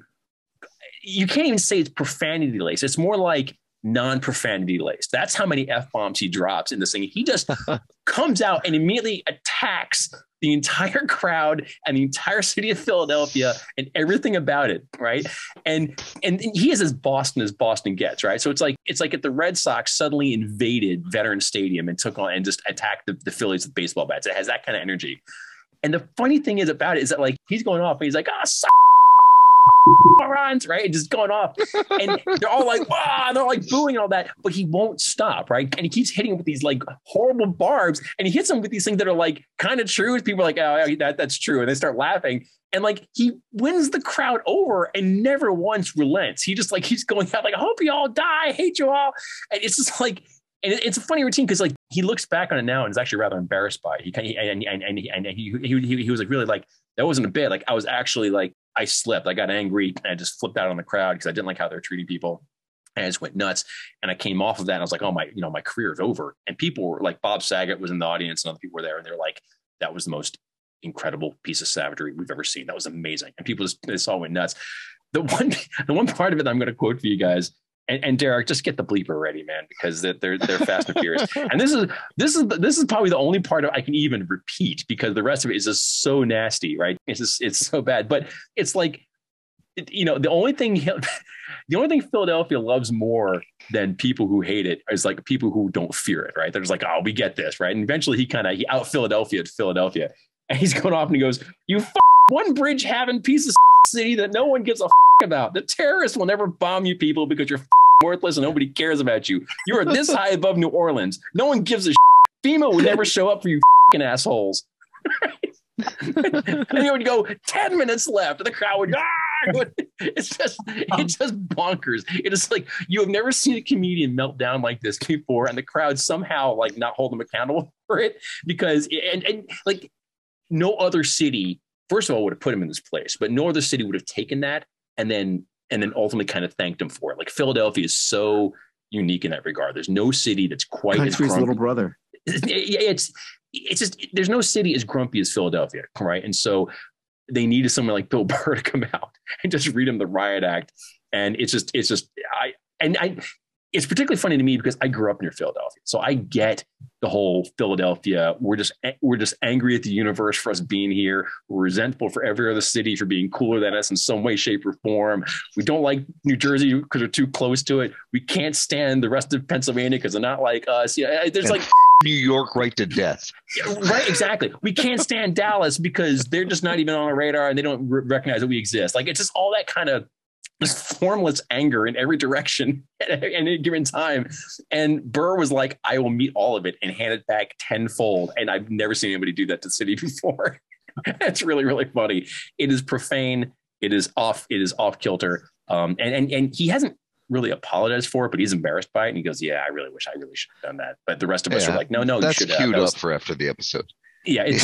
You can't even say it's profanity laced. It's more like non-profanity laced. That's how many F bombs he drops in this thing. He just comes out and immediately attacks the entire crowd and the entire city of Philadelphia and everything about it, right? And and he is as Boston as Boston gets, right? So it's like it's like if the Red Sox suddenly invaded Veterans Stadium and took on and just attacked the, the Phillies with baseball bats. It has that kind of energy. And the funny thing is about it is that like he's going off and he's like, ah, oh, morons, right? And just going off. And they're all like, wow, and they're like booing and all that, but he won't stop, right? And he keeps hitting with these like horrible barbs, and he hits them with these things that are like kind of true. People are like, oh, yeah, that, that's true. And they start laughing. And like he wins the crowd over and never once relents. He just like keeps going out like, I hope you all die. I hate you all. And it's just like, and it's a funny routine because like he looks back on it now and is actually rather embarrassed by it. He kind of, and, and, and, and he, he, he, he was like really like, that wasn't a bit. Like I was actually like, I slipped. I got angry and I just flipped out on the crowd because I didn't like how they're treating people. And I just went nuts. And I came off of that and I was like, oh my, you know, my career is over. And people were like, Bob Saget was in the audience and other people were there. And they're like, that was the most incredible piece of savagery we've ever seen. That was amazing. And people just, this all went nuts. The one, the one part of it that I'm going to quote for you guys, and, and Derek, just get the bleeper ready, man, because they're they're, they're fast and furious. And this is this is this is probably the only part of I can even repeat because the rest of it is just so nasty, right? It's just it's so bad. But it's like, it, you know, the only thing the only thing Philadelphia loves more than people who hate it is like people who don't fear it, right? They're just like, oh, we get this, right? And eventually he kind of he out Philadelphia at Philadelphia, and he's going off and he goes, you f- one bridge having piece of city that no one gives a f- about. The terrorists will never bomb you people because you're f- worthless and nobody cares about you. You are this high above New Orleans. No one gives a shit. FEMA would never show up for you fucking assholes. And they would go ten minutes left, and the crowd would. Ah! It's just, it's just bonkers. It is like you have never seen a comedian melt down like this before, and the crowd somehow like not hold them accountable for it because and and like no other city, first of all, would have put him in this place, but no other city would have taken that and then and then ultimately kind of thanked him for it. Like Philadelphia is so unique in that regard. There's no city that's quite country's as little brother. It's it's just there's no city as grumpy as Philadelphia, right? And so they needed someone like Bill Burr to come out and just read him the riot act. And it's just it's just I and I it's particularly funny to me because I grew up near Philadelphia, so I get the whole Philadelphia. We're just we're just angry at the universe for us being here. We're resentful for every other city for being cooler than us in some way, shape, or form. We don't like New Jersey because we're too close to it. We can't stand the rest of Pennsylvania because they're not like us. Yeah, there's and like New York right to death. Right, exactly. We can't stand Dallas because they're just not even on our radar and they don't re- recognize that we exist. Like it's just all that kind of just formless anger in every direction at any given time. And Burr was like, I will meet all of it and hand it back tenfold. And I've never seen anybody do that to the city before. It's really, really funny. It is profane. It is off. It is off kilter. Um, and, and, and he hasn't really apologized for it, but he's embarrassed by it. And he goes, yeah, I really wish I really should have done that. But the rest of us yeah, are like, no, no, that's you should queued have. up for after the episode. Yeah, it's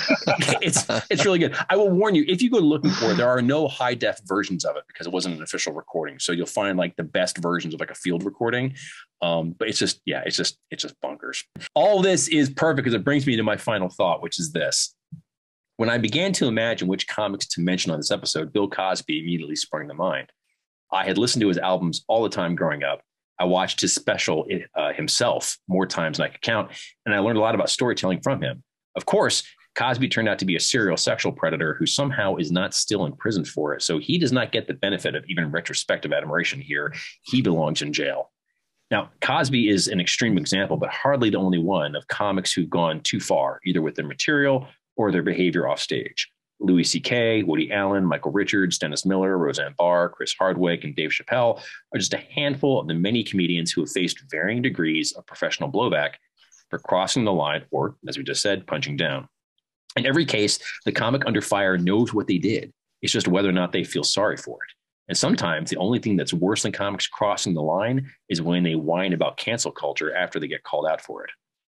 it's it's really good. I will warn you, if you go looking for it, there are no high def versions of it because it wasn't an official recording. So you'll find like the best versions of like a field recording. Um, but it's just, yeah, it's just, it's just bonkers. All this is perfect because it brings me to my final thought, which is this. When I began to imagine which comics to mention on this episode, Bill Cosby immediately sprang to mind. I had listened to his albums all the time growing up. I watched his special uh, himself more times than I could count, and I learned a lot about storytelling from him. Of course, Cosby turned out to be a serial sexual predator who somehow is not still in prison for it. So he does not get the benefit of even retrospective admiration here. He belongs in jail. Now, Cosby is an extreme example, but hardly the only one of comics who've gone too far, either with their material or their behavior off stage. Louis C K, Woody Allen, Michael Richards, Dennis Miller, Roseanne Barr, Chris Hardwick, and Dave Chappelle are just a handful of the many comedians who have faced varying degrees of professional blowback for crossing the line or, as we just said, punching down. In every case, the comic under fire knows what they did. It's just whether or not they feel sorry for it. And sometimes the only thing that's worse than comics crossing the line is when they whine about cancel culture after they get called out for it.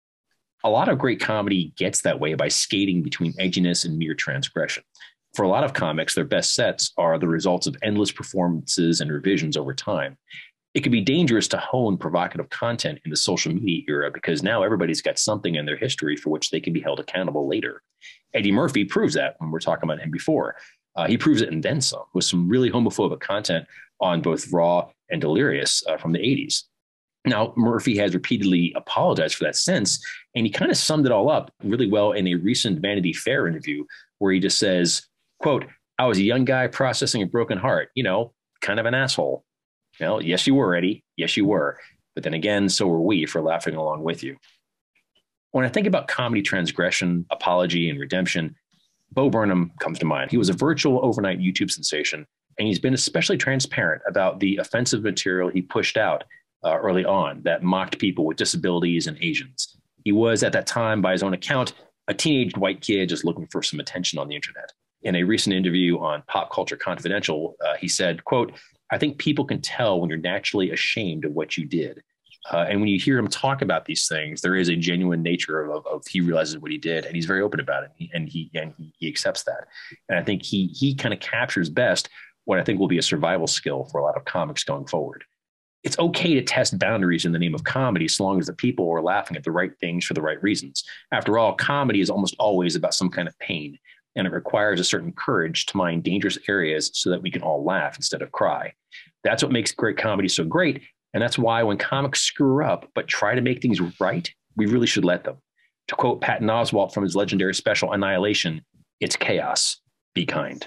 A lot of great comedy gets that way by skating between edginess and mere transgression. For a lot of comics, their best sets are the results of endless performances and revisions over time. It can be dangerous to hone provocative content in the social media era because now everybody's got something in their history for which they can be held accountable later. Eddie Murphy proves that when we're talking about him before. Uh, he proves it and then some with some really homophobic content on both Raw and Delirious uh, from the eighties. Now, Murphy has repeatedly apologized for that since, and he kind of summed it all up really well in a recent Vanity Fair interview where he just says, quote, I was a young guy processing a broken heart, you know, kind of an asshole. Well, yes, you were, Eddie. Yes, you were. But then again, so were we for laughing along with you. When I think about comedy transgression, apology, and redemption, Bo Burnham comes to mind. He was a virtual overnight YouTube sensation, and he's been especially transparent about the offensive material he pushed out uh, early on that mocked people with disabilities and Asians. He was, at that time, by his own account, a teenage white kid just looking for some attention on the internet. In a recent interview on Pop Culture Confidential, uh, he said, quote, I think people can tell when you're naturally ashamed of what you did. Uh, and when you hear him talk about these things, there is a genuine nature of, of, of he realizes what he did and he's very open about it. And he, and he, and he, he accepts that. And I think he, he kind of captures best what I think will be a survival skill for a lot of comics going forward. It's okay to test boundaries in the name of comedy, so long as the people are laughing at the right things for the right reasons. After all, comedy is almost always about some kind of pain, and it requires a certain courage to mind dangerous areas so that we can all laugh instead of cry. That's what makes great comedy so great. And that's why when comics screw up but try to make things right, we really should let them. To quote Patton Oswalt from his legendary special Annihilation, it's chaos. Be kind.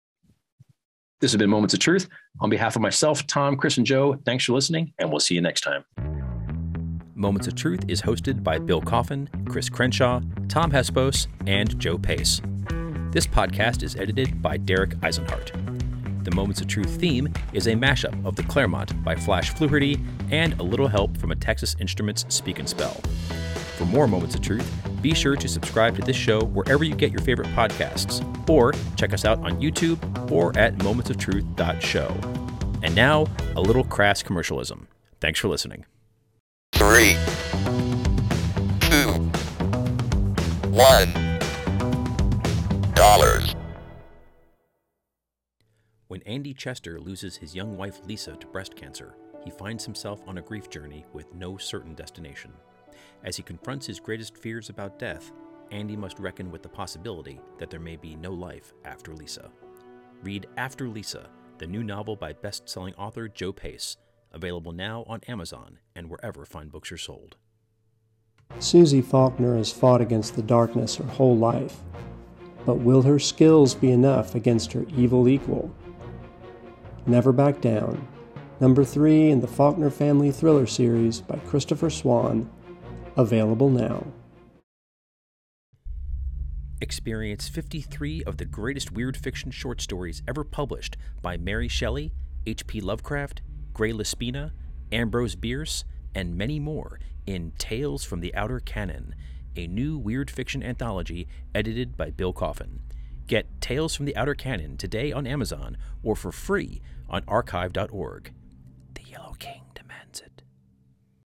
This has been Moments of Truth. On behalf of myself, Tom, Chris, and Joe, thanks for listening, and we'll see you next time. Moments of Truth is hosted by Bill Coffin, Chris Crenshaw, Tom Hespos, and Joe Pace. This podcast is edited by Derek Eisenhart. The Moments of Truth theme is a mashup of The Claremont by Flash Fluharty and a little help from a Texas Instruments Speak and Spell. For more Moments of Truth, be sure to subscribe to this show wherever you get your favorite podcasts, or check us out on YouTube or at moments of truth dot show. And now, a little crass commercialism. Thanks for listening. Three, two, one, dollars. When Andy Chester loses his young wife Lisa to breast cancer, he finds himself on a grief journey with no certain destination. As he confronts his greatest fears about death, Andy must reckon with the possibility that there may be no life after Lisa. Read After Lisa, the new novel by best-selling author Joe Pace, available now on Amazon and wherever fine books are sold. Susie Faulkner has fought against the darkness her whole life, but will her skills be enough against her evil equal? Never Back Down, number three in the Faulkner family thriller series by Christopher Swan, available now. Experience fifty-three of the greatest weird fiction short stories ever published by Mary Shelley, H P Lovecraft, Gray Laspina, Ambrose Bierce, and many more in Tales from the Outer Canon, a new weird fiction anthology edited by Bill Coffin. Get Tales from the Outer Canon today on Amazon or for free on archive dot org. The Yellow King.